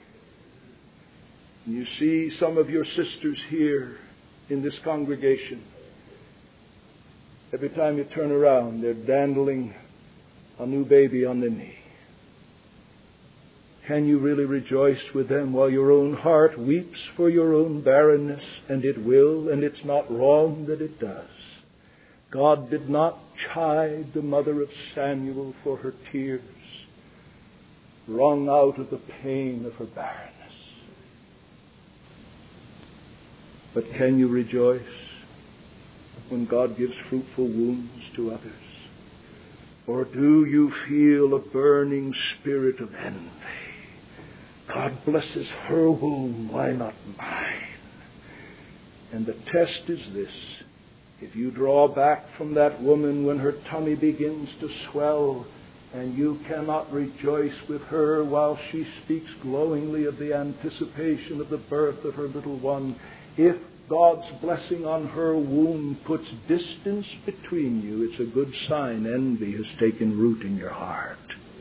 And you see some of your sisters here in this congregation. Every time you turn around, they're dandling a new baby on the knee. Can you really rejoice with them while your own heart weeps for your own barrenness? And it will, and it's not wrong that it does. God did not chide the mother of Samuel for her tears, wrung out of the pain of her barrenness. But can you rejoice when God gives fruitful wombs to others? Or do you feel a burning spirit of envy? God blesses her womb, why not mine? And the test is this. If you draw back from that woman when her tummy begins to swell, and you cannot rejoice with her while she speaks glowingly of the anticipation of the birth of her little one, if God's blessing on her womb puts distance between you, it's a good sign envy has taken root in your heart.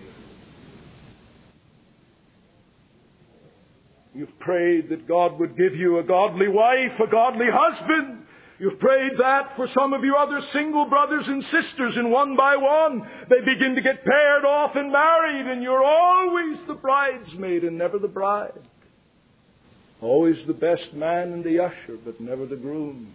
You've prayed that God would give you a godly wife, a godly husband. You've prayed that for some of your other single brothers and sisters, and one by one they begin to get paired off and married, and you're always the bridesmaid and never the bride. Always the best man and the usher, but never the groom.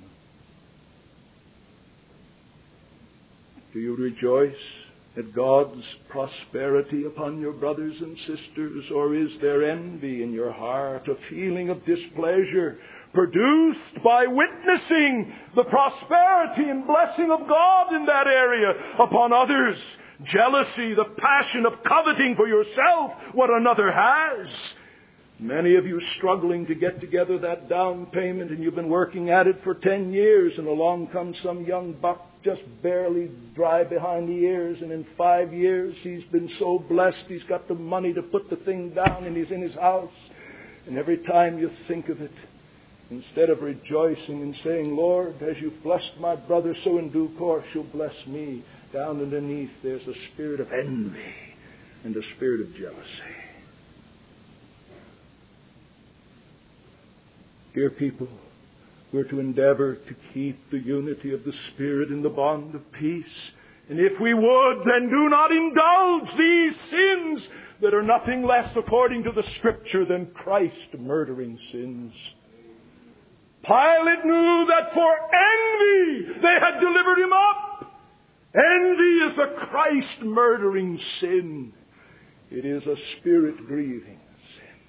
Do you rejoice at God's prosperity upon your brothers and sisters, or is there envy in your heart, a feeling of displeasure produced by witnessing the prosperity and blessing of God in that area upon others? Jealousy, the passion of coveting for yourself what another has. Many of you struggling to get together that down payment, and you've been working at it for ten years, and along comes some young buck just barely dry behind the ears, and in five years he's been so blessed he's got the money to put the thing down, and he's in his house. And every time you think of it, instead of rejoicing and saying, "Lord, as you've blessed my brother, so in due course you'll bless me," down underneath there's a spirit of envy and a spirit of jealousy. Dear people, we're to endeavor to keep the unity of the Spirit in the bond of peace. And if we would, then do not indulge these sins that are nothing less, according to the Scripture, than Christ-murdering sins. Pilate knew that for envy they had delivered him up. Envy is a Christ-murdering sin. It is a spirit-grieving sin.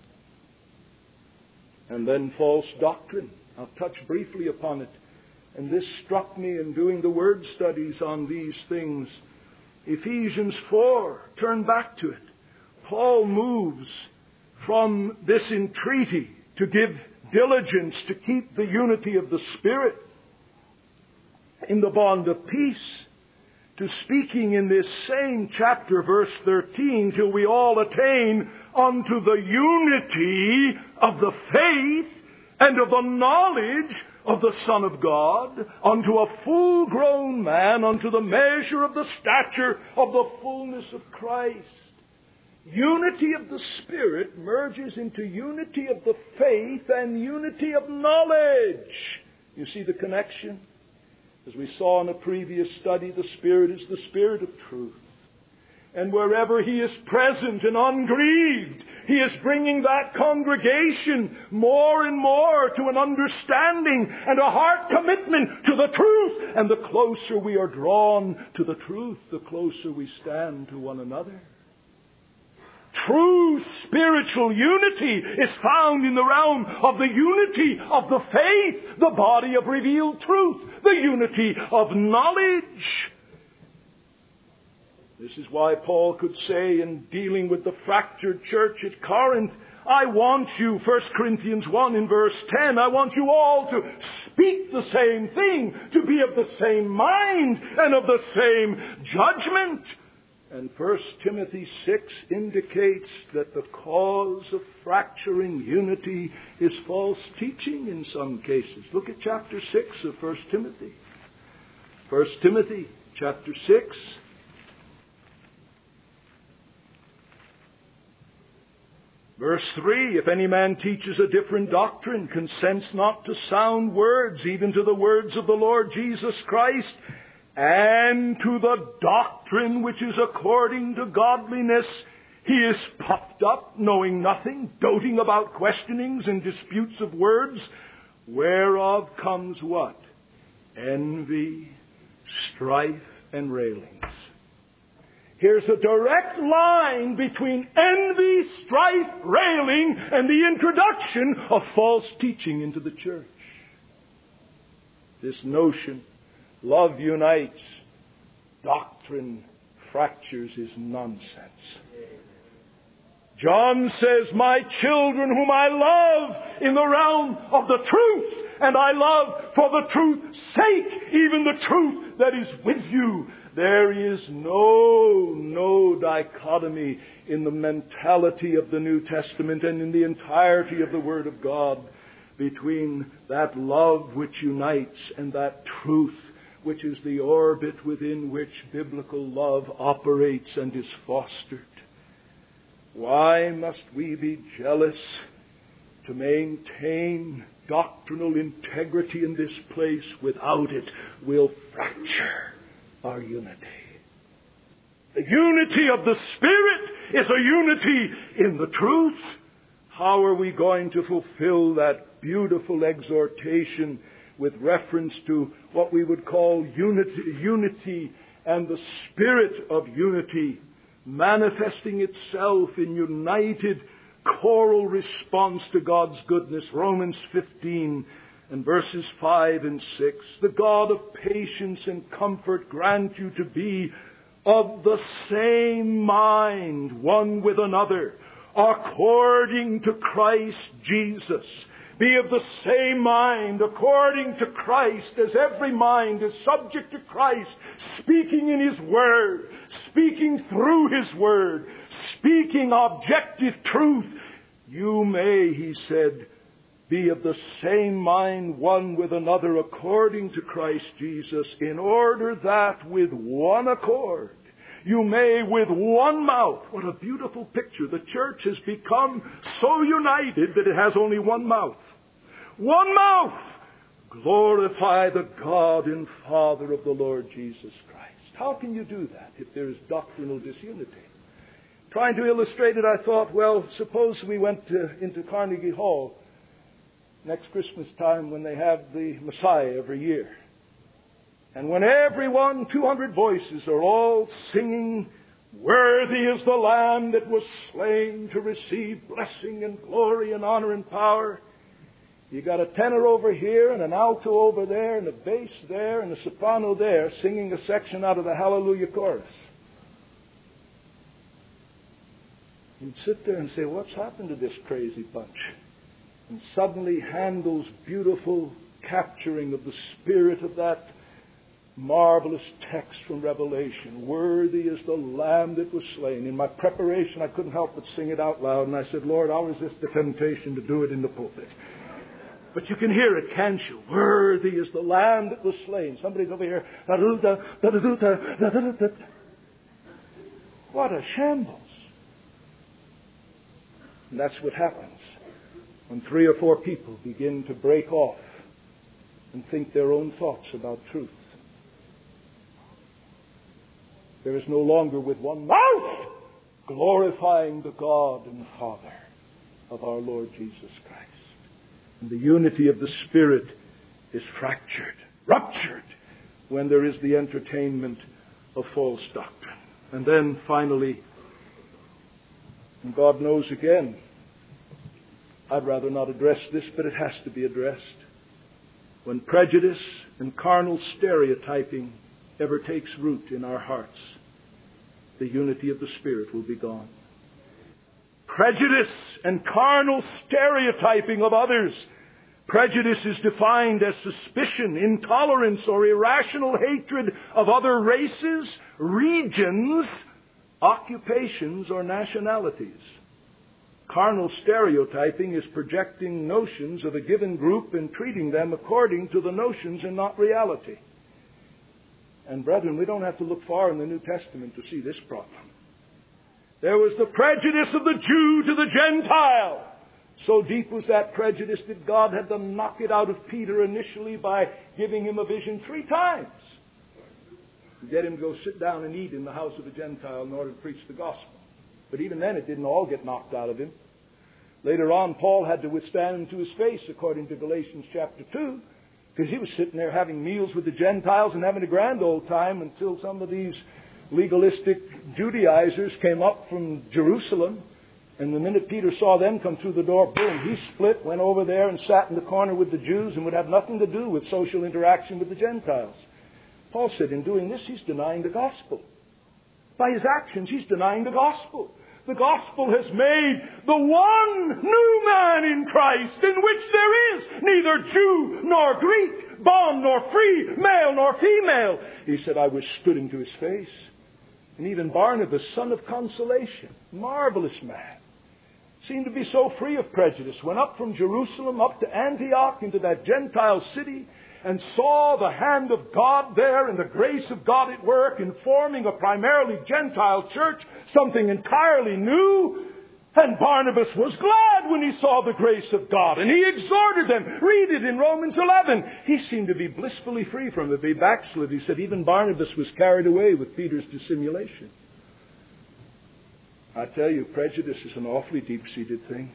And then false doctrine. I'll touch briefly upon it. And this struck me in doing the word studies on these things. Ephesians four, turn back to it. Paul moves from this entreaty to give diligence to keep the unity of the Spirit in the bond of peace, to speaking in this same chapter, verse thirteen, till we all attain unto the unity of the faith and of the knowledge of the Son of God, unto a full-grown man, unto the measure of the stature of the fullness of Christ. Unity of the Spirit merges into unity of the faith and unity of knowledge. You see the connection? As we saw in a previous study, the Spirit is the Spirit of truth. And wherever He is present and ungrieved, He is bringing that congregation more and more to an understanding and a heart commitment to the truth. And the closer we are drawn to the truth, the closer we stand to one another. True spiritual unity is found in the realm of the unity of the faith, the body of revealed truth, the unity of knowledge. This is why Paul could say in dealing with the fractured church at Corinth, I want you, First Corinthians one in verse ten, I want you all to speak the same thing, to be of the same mind and of the same judgment. And First Timothy six indicates that the cause of fracturing unity is false teaching in some cases. Look at chapter six of First Timothy. First Timothy chapter six. Verse three, if any man teaches a different doctrine, consents not to sound words, even to the words of the Lord Jesus Christ, and to the doctrine which is according to godliness, he is puffed up, knowing nothing, doting about questionings and disputes of words, whereof comes what? Envy, strife, and railings. Here's a direct line between envy, strife, railing, and the introduction of false teaching into the church. This notion, love unites, doctrine fractures, is nonsense. John says, my children whom I love in the realm of the truth, and I love for the truth's sake, even the truth that is with you. There is no, no dichotomy in the mentality of the New Testament and in the entirety of the Word of God between that love which unites and that truth which is the orbit within which biblical love operates and is fostered. Why must we be jealous to maintain doctrinal integrity in this place? Without it, we'll fracture our unity. The unity of the Spirit is a unity in the truth. How are we going to fulfill that beautiful exhortation with reference to what we would call unity, unity and the spirit of unity manifesting itself in united choral response to God's goodness? Romans fifteen and verses five and six. The God of patience and comfort grant you to be of the same mind one with another, according to Christ Jesus. Be of the same mind according to Christ, as every mind is subject to Christ, speaking in His Word, speaking through His Word, speaking objective truth. You may, he said, be of the same mind one with another according to Christ Jesus, in order that with one accord you may with one mouth. What a beautiful picture. The church has become so united that it has only one mouth. One mouth. Glorify the God and Father of the Lord Jesus Christ. How can you do that if there is doctrinal disunity? Trying to illustrate it, I thought, well, suppose we went to, into Carnegie Hall next Christmas time when they have the Messiah every year. And when everyone, two hundred voices, are all singing, "Worthy is the Lamb that was slain to receive blessing and glory and honor and power," you got a tenor over here and an alto over there and a bass there and a soprano there singing a section out of the Hallelujah chorus. You'd sit there and say, what's happened to this crazy bunch? And suddenly Handel's beautiful capturing of the spirit of that marvelous text from Revelation, "Worthy is the Lamb that was slain." In my preparation, I couldn't help but sing it out loud, and I said, Lord, I'll resist the temptation to do it in the pulpit. But you can hear it, can't you? "Worthy is the Lamb that was slain." Somebody's over here. What a shambles. And that's what happens when three or four people begin to break off and think their own thoughts about truth. There is no longer with one mouth glorifying the God and Father of our Lord Jesus Christ. And the unity of the Spirit is fractured, ruptured, when there is the entertainment of false doctrine. And then finally, and God knows again, I'd rather not address this, but it has to be addressed. When prejudice and carnal stereotyping ever takes root in our hearts, the unity of the Spirit will be gone. Prejudice and carnal stereotyping of others. Prejudice is defined as suspicion, intolerance, or irrational hatred of other races, regions, occupations, or nationalities. Carnal stereotyping is projecting notions of a given group and treating them according to the notions and not reality. And brethren, we don't have to look far in the New Testament to see this problem. There was the prejudice of the Jew to the Gentile. So deep was that prejudice that God had to knock it out of Peter initially by giving him a vision three times. To get him to go sit down and eat in the house of a Gentile in order to preach the gospel. But even then it didn't all get knocked out of him. Later on, Paul had to withstand him to his face, according to Galatians chapter two, because he was sitting there having meals with the Gentiles and having a grand old time until some of these legalistic Judaizers came up from Jerusalem. And the minute Peter saw them come through the door, boom, he split, went over there and sat in the corner with the Jews and would have nothing to do with social interaction with the Gentiles. Paul said in doing this, he's denying the gospel. By his actions, he's denying the gospel. The gospel has made the one new man in Christ, in which there is neither Jew nor Greek, bond nor free, male nor female. He said, I withstood him to his face. And even Barnabas, son of consolation, marvelous man, seemed to be so free of prejudice, went up from Jerusalem up to Antioch into that Gentile city and saw the hand of God there and the grace of God at work in forming a primarily Gentile church, something entirely new. And Barnabas was glad when he saw the grace of God, and he exhorted them. Read it in Romans eleven. He seemed to be blissfully free from it. He backslid. He said even Barnabas was carried away with Peter's dissimulation. I tell you, prejudice is an awfully deep-seated thing.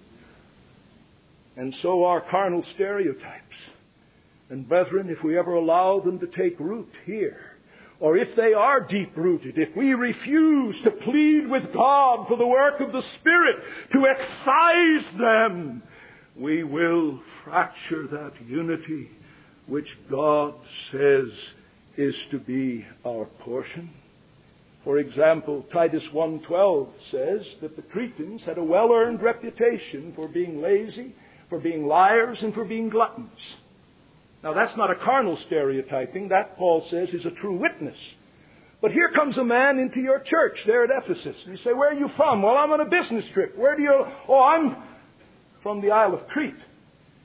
And so are carnal stereotypes. And brethren, if we ever allow them to take root here, or if they are deep-rooted, if we refuse to plead with God for the work of the Spirit to excise them, we will fracture that unity which God says is to be our portion. For example, Titus one twelve says that the Cretans had a well-earned reputation for being lazy, for being liars, and for being gluttons. Now, that's not a carnal stereotyping. That, Paul says, is a true witness. But here comes a man into your church there at Ephesus. And you say, where are you from? Well, I'm on a business trip. Where do you... Oh, I'm from the Isle of Crete.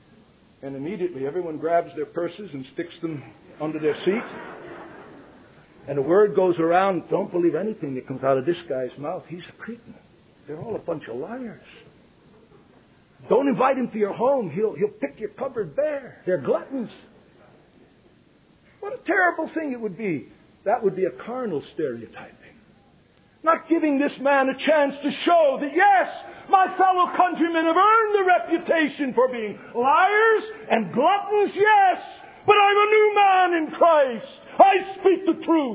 And immediately everyone grabs their purses and sticks them under their seat. And the word goes around, don't believe anything that comes out of this guy's mouth. He's a cretin. They're all a bunch of liars. Don't invite him to your home. He'll, he'll pick your cupboard bare. They're gluttons. What a terrible thing it would be. That would be a carnal stereotyping. Not giving this man a chance to show that, yes, my fellow countrymen have earned the reputation for being liars and gluttons, yes, but I'm a new man in Christ. I speak the truth.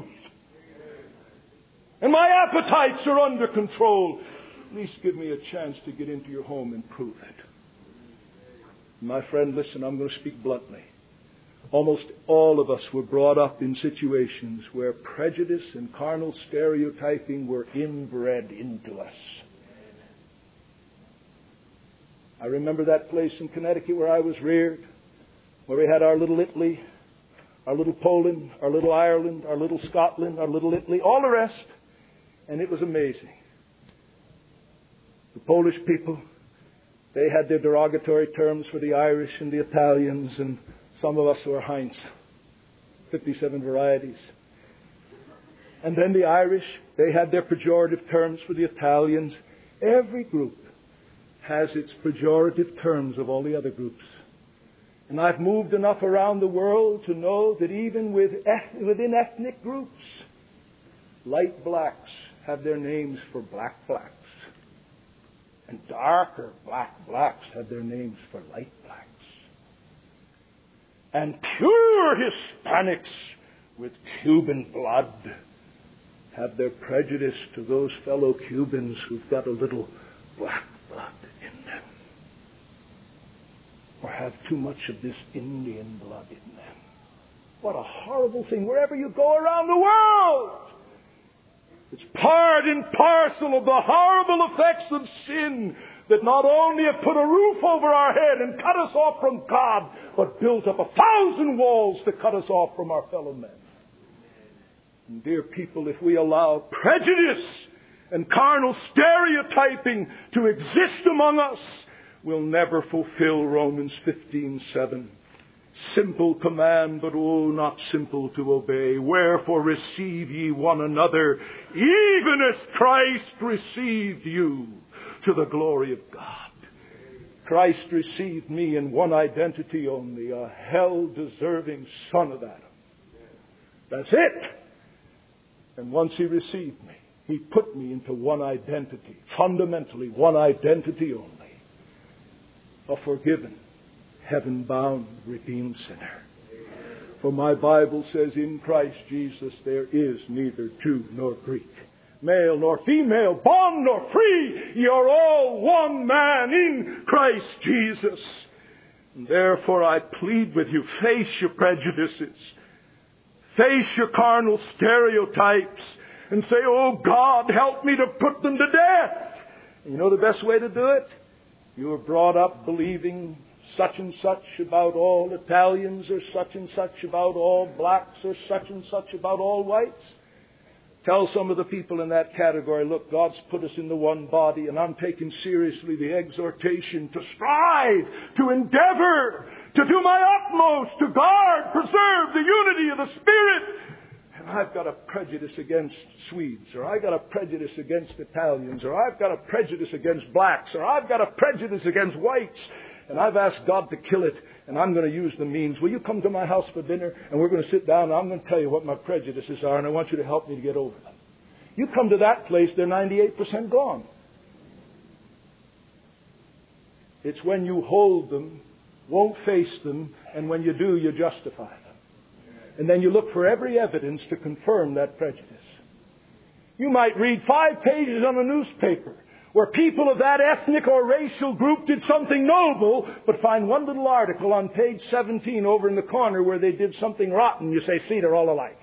And my appetites are under control. At least give me a chance to get into your home and prove it. My friend, listen, I'm going to speak bluntly. Almost all of us were brought up in situations where prejudice and carnal stereotyping were inbred into us. I remember that place in Connecticut where I was reared, where we had our little Italy, our little Poland, our little Ireland, our little Scotland, our little Italy, all the rest. And it was amazing. The Polish people, they had their derogatory terms for the Irish and the Italians, and some of us were Heinz, fifty-seven varieties. And then the Irish, they had their pejorative terms for the Italians. Every group has its pejorative terms of all the other groups. And I've moved enough around the world to know that even with eth- within ethnic groups, light blacks have their names for black blacks. And darker black blacks have their names for light blacks. And pure Hispanics with Cuban blood have their prejudice to those fellow Cubans who've got a little black blood in them. Or have too much of this Indian blood in them. What a horrible thing wherever you go around the world. It's part and parcel of the horrible effects of sin that not only have put a roof over our head and cut us off from God, but built up a thousand walls to cut us off from our fellow men. And dear people, if we allow prejudice and carnal stereotyping to exist among us, we'll never fulfill Romans fifteen seven. Simple command, but oh, not simple to obey. Wherefore receive ye one another, even as Christ received you, to the glory of God. Christ received me in one identity only, a hell-deserving son of Adam. That's it. And once He received me, He put me into one identity, fundamentally one identity only, a forgiven, heaven-bound, redeemed sinner. For my Bible says, in Christ Jesus there is neither Jew nor Greek, male nor female, bond nor free. You're all one man in Christ Jesus. And therefore I plead with you, face your prejudices. Face your carnal stereotypes. And say, oh God, help me to put them to death. And you know the best way to do it? You were brought up believing such and such about all Italians, or such and such about all blacks, or such and such about all whites. Tell some of the people in that category, look, God's put us in the one body, and I'm taking seriously the exhortation to strive, to endeavor, to do my utmost to guard, preserve the unity of the Spirit. And I've got a prejudice against Swedes, or I've got a prejudice against Italians, or I've got a prejudice against blacks, or I've got a prejudice against whites. And I've asked God to kill it, and I'm going to use the means. Will you come to my house for dinner, and we're going to sit down, and I'm going to tell you what my prejudices are, and I want you to help me to get over them. You come to that place, they're ninety-eight percent gone. It's when you hold them, won't face them, and when you do, you justify them. And then you look for every evidence to confirm that prejudice. You might read five pages on a newspaper where people of that ethnic or racial group did something noble, but find one little article on page seventeen over in the corner where they did something rotten. You say, see, they're all alike.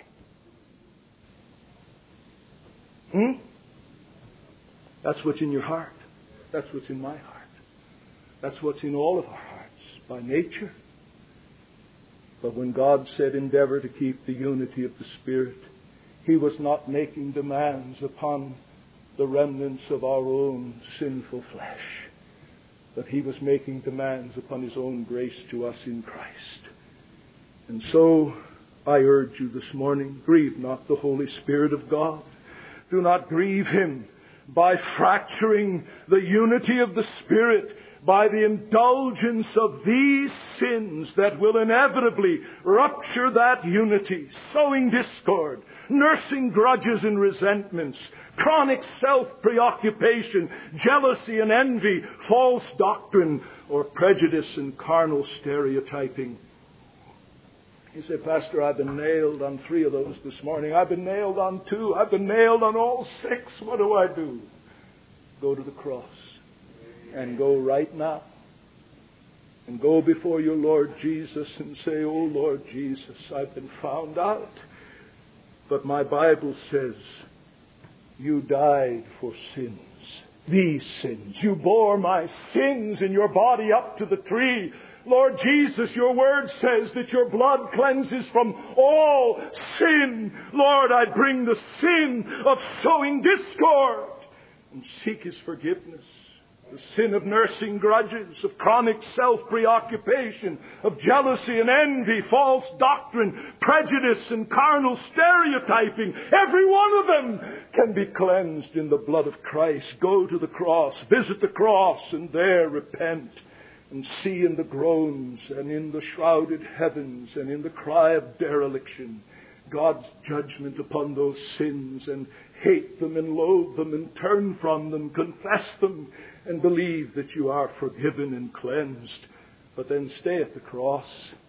Hmm? That's what's in your heart. That's what's in my heart. That's what's in all of our hearts by nature. But when God said, endeavor to keep the unity of the Spirit, He was not making demands upon the remnants of our own sinful flesh. that he was making demands upon his own grace to us in Christ. And so I urge you this morning, grieve not the Holy Spirit of God. Do not grieve him by fracturing the unity of the Spirit by the indulgence of these sins that will inevitably rupture that unity, sowing discord, nursing grudges and resentments, chronic self-preoccupation, jealousy and envy, false doctrine, or prejudice and carnal stereotyping. You say, Pastor, I've been nailed on three of those this morning. I've been nailed on two. I've been nailed on all six. What do I do? Go to the cross. And go right now. And go before your Lord Jesus and say, oh Lord Jesus, I've been found out. But my Bible says, you died for sins. These sins. You bore my sins in your body up to the tree. Lord Jesus, your word says that your blood cleanses from all sin. Lord, I bring the sin of sowing discord and seek his forgiveness. The sin of nursing grudges, of chronic self-preoccupation, of jealousy and envy, false doctrine, prejudice and carnal stereotyping. Every one of them can be cleansed in the blood of Christ. Go to the cross, visit the cross, and there repent. And see in the groans and in the shrouded heavens and in the cry of dereliction God's judgment upon those sins, and hate them and loathe them and turn from them, confess them and believe that you are forgiven and cleansed. But then stay at the cross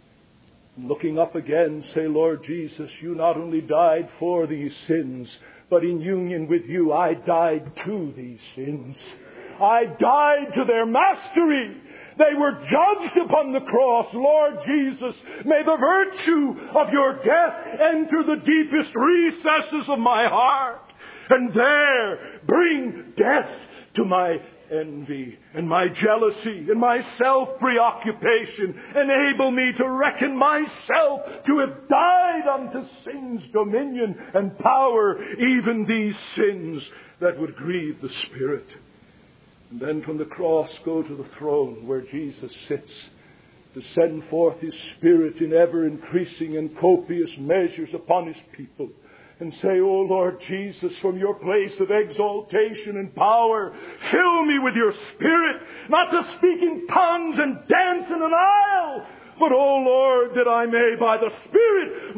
and looking up again say, Lord Jesus, you not only died for these sins, but in union with you I died to these sins. I died to their mastery. They were judged upon the cross. Lord Jesus, may the virtue of your death enter the deepest recesses of my heart, and there bring death to my envy and my jealousy and my self-preoccupation. Enable me to reckon myself to have died unto sin's dominion and power, even these sins that would grieve the Spirit. And then from the cross go to the throne where Jesus sits to send forth his Spirit in ever-increasing and copious measures upon his people. And say, oh Lord Jesus, from your place of exaltation and power, fill me with your Spirit, not to speak in tongues and dance in an aisle, but, oh Lord, that I may by the Spirit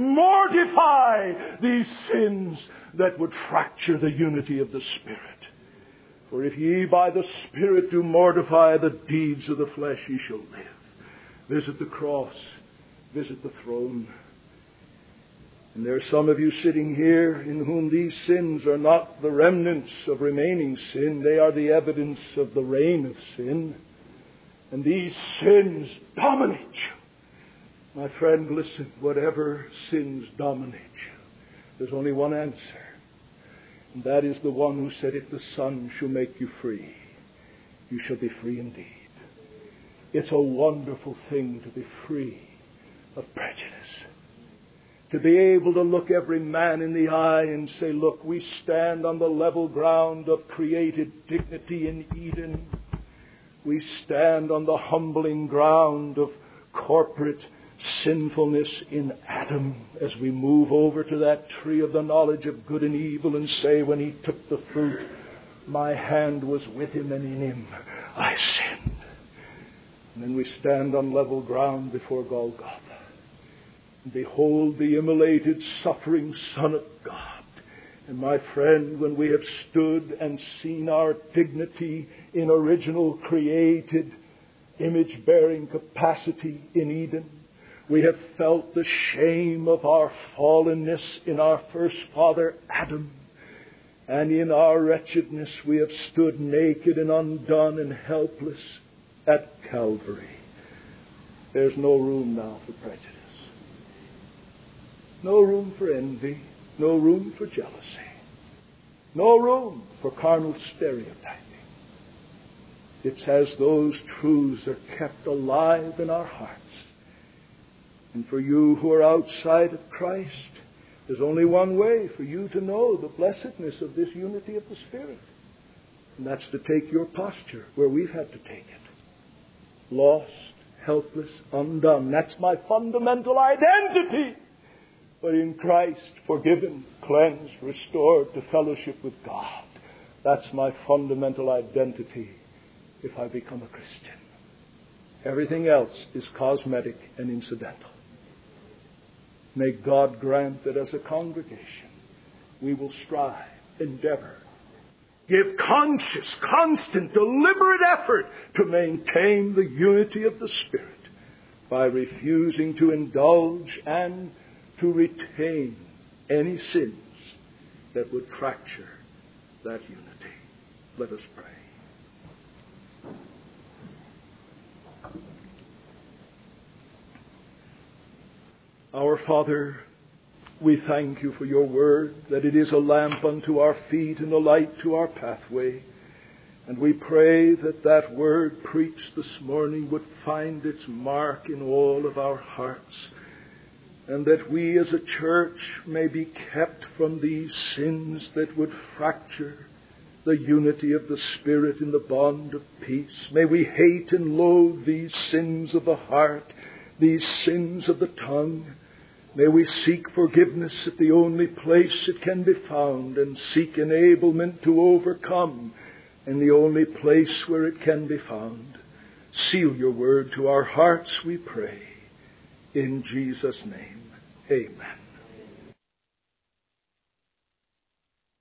mortify these sins that would fracture the unity of the Spirit. For if ye by the Spirit do mortify the deeds of the flesh, ye shall live. Visit the cross. Visit the throne. And there are some of you sitting here in whom these sins are not the remnants of remaining sin. They are the evidence of the reign of sin. And these sins dominate you. My friend, listen. Whatever sins dominate you, there's only one answer. And that is the one who said, if the Son shall make you free, you shall be free indeed. It's a wonderful thing to be free of prejudice. To be able to look every man in the eye and say, look, we stand on the level ground of created dignity in Eden. We stand on the humbling ground of corporate sinfulness in Adam, as we move over to that tree of the knowledge of good and evil and say, when he took the fruit, my hand was with him and in him I sinned. And then we stand on level ground before Golgotha and behold the immolated, suffering Son of God. And my friend, when we have stood and seen our dignity in original created image-bearing capacity in Eden, we have felt the shame of our fallenness in our first father Adam. And in our wretchedness we have stood naked and undone and helpless at Calvary. There's no room now for prejudice. No room for envy. No room for jealousy. No room for carnal stereotyping. It's as those truths are kept alive in our hearts. And for you who are outside of Christ, there's only one way for you to know the blessedness of this unity of the Spirit. And that's to take your posture where we've had to take it. lost, helpless, undone. That's my fundamental identity. But in Christ, forgiven, cleansed, restored to fellowship with God. That's my fundamental identity if I become a Christian. Everything else is cosmetic and incidental. May God grant that as a congregation, we will strive, endeavor, give conscious, constant, deliberate effort to maintain the unity of the Spirit by refusing to indulge and to retain any sins that would fracture that unity. Let us pray. Our Father, we thank you for your word, that it is a lamp unto our feet and a light to our pathway. And we pray that that word preached this morning would find its mark in all of our hearts, and that we as a church may be kept from these sins that would fracture the unity of the Spirit in the bond of peace. May we hate and loathe these sins of the heart, these sins of the tongue. May we seek forgiveness at the only place it can be found, and seek enablement to overcome in the only place where it can be found. Seal your word to our hearts, we pray. In Jesus' name, amen.